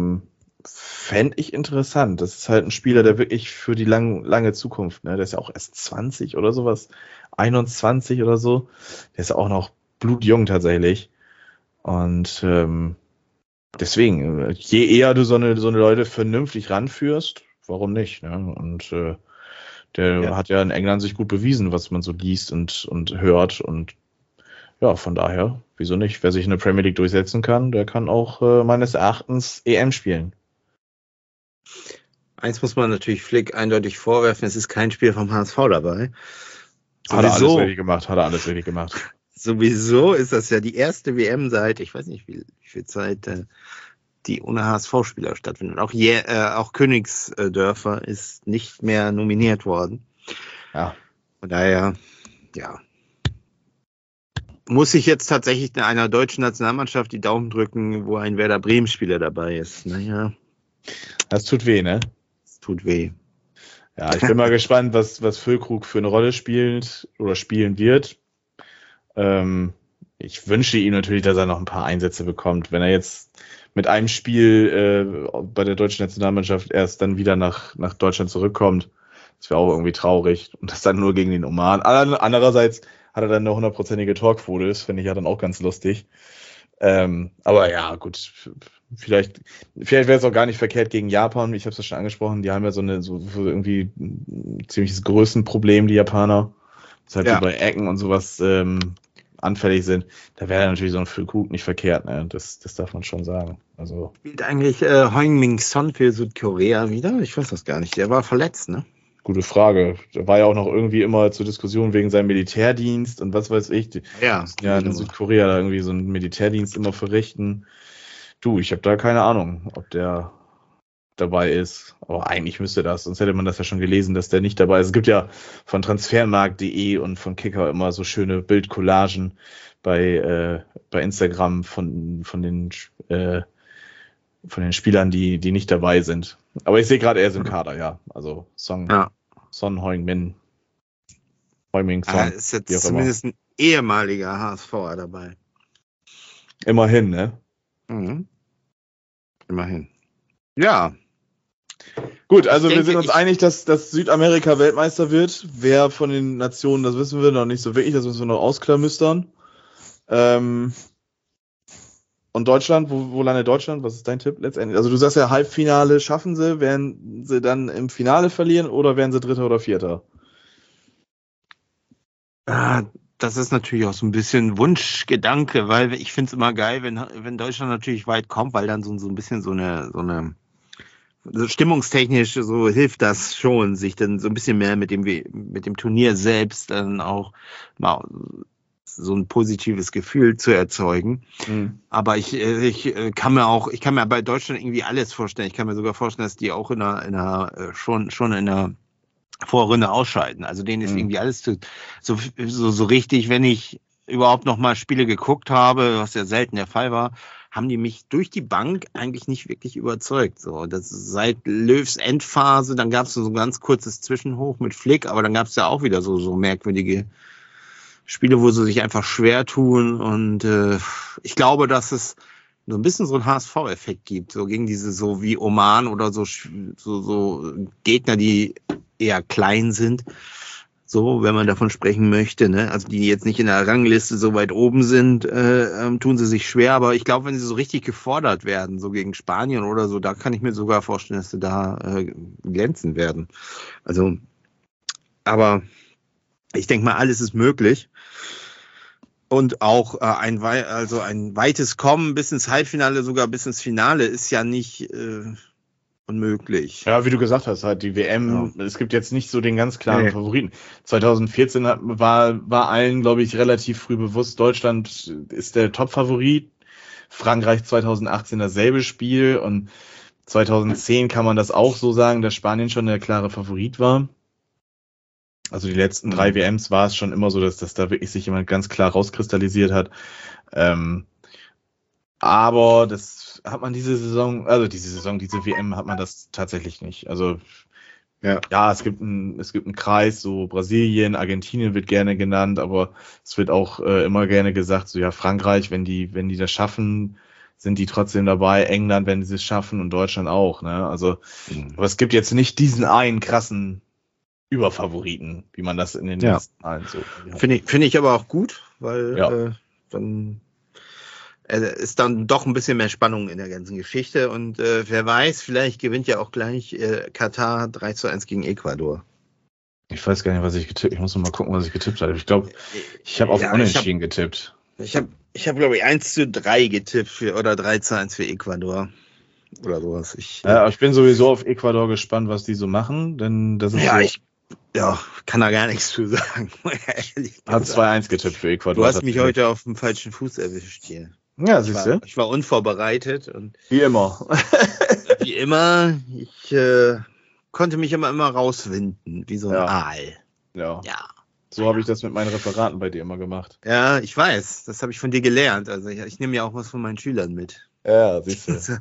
fände ich interessant. Das ist halt ein Spieler, der wirklich für die lange Zukunft, ne? Der ist ja auch erst 20 oder sowas, 21 oder so. Der ist ja auch noch blutjung tatsächlich. Und deswegen, je eher du so eine Leute vernünftig ranführst, warum nicht? Ne? Und der hat ja in England sich gut bewiesen, was man so liest und hört. Und ja, von daher, wieso nicht? Wer sich in der Premier League durchsetzen kann, der kann auch meines Erachtens EM spielen. Eins muss man natürlich Flick eindeutig vorwerfen, es ist kein Spiel vom HSV dabei. Hat er alles richtig gemacht. Sowieso ist das ja die erste WM seit, ich weiß nicht wie viel Zeit, die ohne HSV-Spieler stattfindet. Auch Königsdörfer ist nicht mehr nominiert worden. Ja. Von daher, muss ich jetzt tatsächlich in einer deutschen Nationalmannschaft die Daumen drücken, wo ein Werder Bremen-Spieler dabei ist. Naja. Das tut weh, ne? Das tut weh. Ja, ich bin mal gespannt, was Füllkrug für eine Rolle spielt oder spielen wird. Ich wünsche ihm natürlich, dass er noch ein paar Einsätze bekommt. Wenn er jetzt mit einem Spiel bei der deutschen Nationalmannschaft erst dann wieder nach Deutschland zurückkommt, das wäre auch irgendwie traurig. Und das dann nur gegen den Oman. Andererseits hat er dann eine 100%ige Torquote, das finde ich ja dann auch ganz lustig. Aber ja, gut, vielleicht wäre es auch gar nicht verkehrt gegen Japan. Ich habe es ja schon angesprochen, die haben ja so irgendwie ein ziemliches Größenproblem, die Japaner. Das halt Ja. die bei Ecken und sowas anfällig sind. Da wäre natürlich so ein Füllkrug nicht verkehrt, ne? Das darf man schon sagen. Also Spielt eigentlich Heung-Min Son für Südkorea wieder? Ich weiß das gar nicht. Der war verletzt, ne? gute Frage. Da war ja auch noch irgendwie immer zur Diskussion wegen seinem Militärdienst und was weiß ich. Ja. Ja, in Südkorea da irgendwie so einen Militärdienst immer verrichten. Du, ich habe da keine Ahnung, ob der dabei ist. Aber eigentlich müsste das, sonst hätte man das ja schon gelesen, dass der nicht dabei ist. Es gibt ja von transfermarkt.de und von Kicker immer so schöne Bildcollagen bei Instagram von den Spielern, die nicht dabei sind. Aber ich sehe gerade, er ist im Kader, ja. Also Son Heung-min. Heung-min Son. Ist jetzt zumindest ein ehemaliger HSVer dabei. Immerhin, ne? Mhm. Immerhin. Ja. Gut, also wir sind uns einig, dass Südamerika Weltmeister wird. Wer von den Nationen, das wissen wir noch nicht so wirklich, das müssen wir noch ausklamüstern. Und Deutschland, wo landet Deutschland? Was ist dein Tipp letztendlich? Also du sagst ja, Halbfinale schaffen sie, werden sie dann im Finale verlieren oder werden sie Dritter oder Vierter? Das ist natürlich auch so ein bisschen Wunschgedanke, weil ich finde es immer geil, wenn Deutschland natürlich weit kommt, weil dann so ein bisschen so eine stimmungstechnisch so hilft das schon, sich dann so ein bisschen mehr mit dem Turnier selbst dann auch mal so ein positives Gefühl zu erzeugen. Mhm. Aber ich kann mir bei Deutschland irgendwie alles vorstellen. Ich kann mir sogar vorstellen, dass die auch schon in der Vorrunde ausscheiden. Also denen ist irgendwie alles so richtig, wenn ich überhaupt noch mal Spiele geguckt habe, was ja selten der Fall war, haben die mich durch die Bank eigentlich nicht wirklich überzeugt. So, das seit Löws Endphase, dann gab es so ein ganz kurzes Zwischenhoch mit Flick, aber dann gab es ja auch wieder so merkwürdige Spiele, wo sie sich einfach schwer tun. Und ich glaube, dass es so ein bisschen so einen HSV-Effekt gibt, so gegen diese so wie Oman oder so Gegner, die eher klein sind, so, wenn man davon sprechen möchte, ne? Also die jetzt nicht in der Rangliste so weit oben sind, tun sie sich schwer, aber ich glaube, wenn sie so richtig gefordert werden, so gegen Spanien oder so, da kann ich mir sogar vorstellen, dass sie da glänzen werden. Also, aber ich denke mal, alles ist möglich. Und auch ein weites Kommen bis ins Halbfinale, sogar bis ins Finale ist ja nicht unmöglich. Ja, wie du gesagt hast, halt die WM, Es gibt jetzt nicht so den ganz klaren Favoriten. 2014 war allen, glaube ich, relativ früh bewusst, Deutschland ist der Top-Favorit. Frankreich 2018 dasselbe Spiel und 2010 kann man das auch so sagen, dass Spanien schon der klare Favorit war. Also die letzten 3 WMs war es schon immer so, dass da wirklich sich jemand ganz klar rauskristallisiert hat. Aber das hat man diese WM hat man das tatsächlich nicht. Also ja, es gibt einen Kreis, so Brasilien, Argentinien wird gerne genannt, aber es wird auch immer gerne gesagt, so ja, Frankreich, wenn die das schaffen, sind die trotzdem dabei, England, wenn sie es schaffen und Deutschland auch, ne? Also, aber es gibt jetzt nicht diesen einen krassen Überfavoriten, wie man das in den letzten Malen so. Ja. Finde ich aber auch gut, weil dann ist dann doch ein bisschen mehr Spannung in der ganzen Geschichte und wer weiß, vielleicht gewinnt ja auch gleich Katar 3:1 gegen Ecuador. Ich weiß gar nicht, was ich getippt habe. Ich muss noch mal gucken, was ich getippt habe. Ich glaube, ich habe auf Unentschieden getippt. Ich habe glaube ich 1:3 getippt oder 3:1 für Ecuador. Oder sowas. Ich bin sowieso auf Ecuador gespannt, was die so machen, denn das ist kann da gar nichts zu sagen. Hat 2:1 getippt für Ecuador. Du hast mich heute auf dem falschen Fuß erwischt hier. Ja, siehst du? Ich war unvorbereitet. Und wie immer. Wie immer. Ich konnte mich immer rauswinden, wie so ein Aal. Ja. So habe ich das mit meinen Referaten bei dir immer gemacht. Ja, ich weiß. Das habe ich von dir gelernt. Also ich nehme ja auch was von meinen Schülern mit. Ja, siehst du.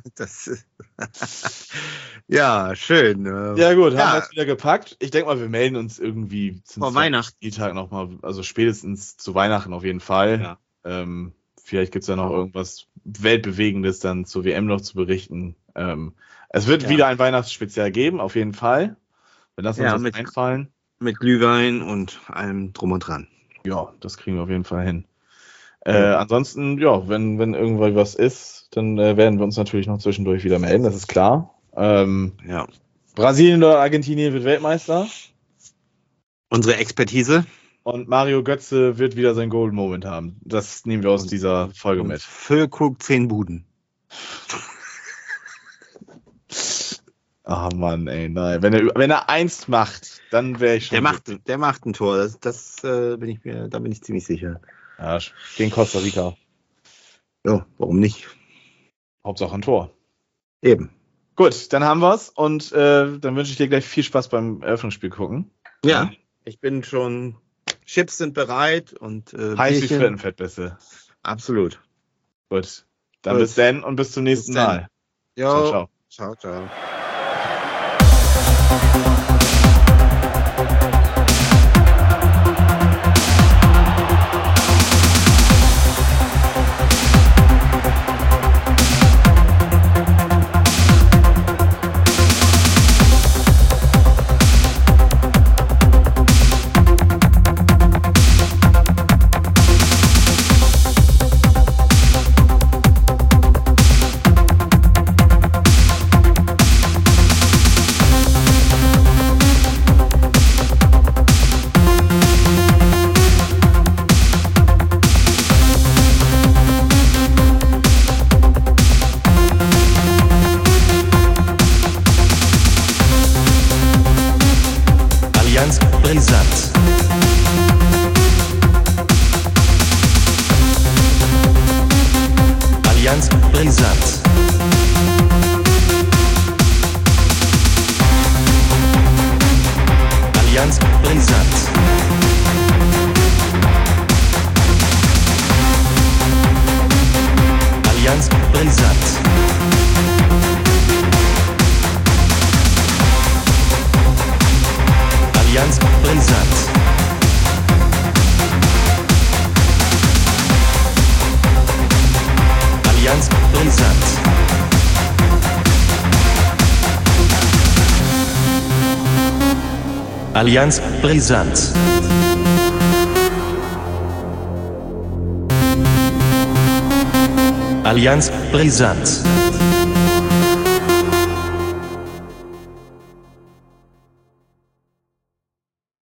Ja, schön. Ja gut, haben wir es wieder gepackt. Ich denke mal, wir melden uns irgendwie vor Weihnachten. Spieltag nochmal, also spätestens zu Weihnachten auf jeden Fall. Ja. Vielleicht gibt es ja noch irgendwas Weltbewegendes dann zur WM noch zu berichten. Es wird wieder ein Weihnachtsspezial geben, auf jeden Fall. Wenn das uns einfallen. Mit Glühwein und allem drum und dran. Ja, das kriegen wir auf jeden Fall hin. Ansonsten, ja, wenn irgendwo was ist, dann werden wir uns natürlich noch zwischendurch wieder melden, das ist klar. Ja. Brasilien oder Argentinien wird Weltmeister. Unsere Expertise. Und Mario Götze wird wieder sein Golden Moment haben. Das nehmen wir aus dieser Folge mit. Füllkrug 10 Buden. Ah Mann, ey, nein. Wenn er 1 macht, dann wäre ich schon. Der macht ein Tor. Da bin ich ziemlich sicher. Ja, gegen Costa Rica. Ja, warum nicht? Hauptsache ein Tor. Eben. Gut, dann haben wir's und dann wünsche ich dir gleich viel Spaß beim Eröffnungsspiel gucken. Ja, ich bin schon. Chips sind bereit und heiß wie Frittenfettbisse. Absolut. Gut. Dann bis dann und bis zum nächsten Mal. Jo. Ciao, ciao. Brisant. Allianz Brisant. Allianz Brisant. Allianz Brisant. Allianz Brisant. Allianz Brisant. Allianz Brisant. Allianz Brisant.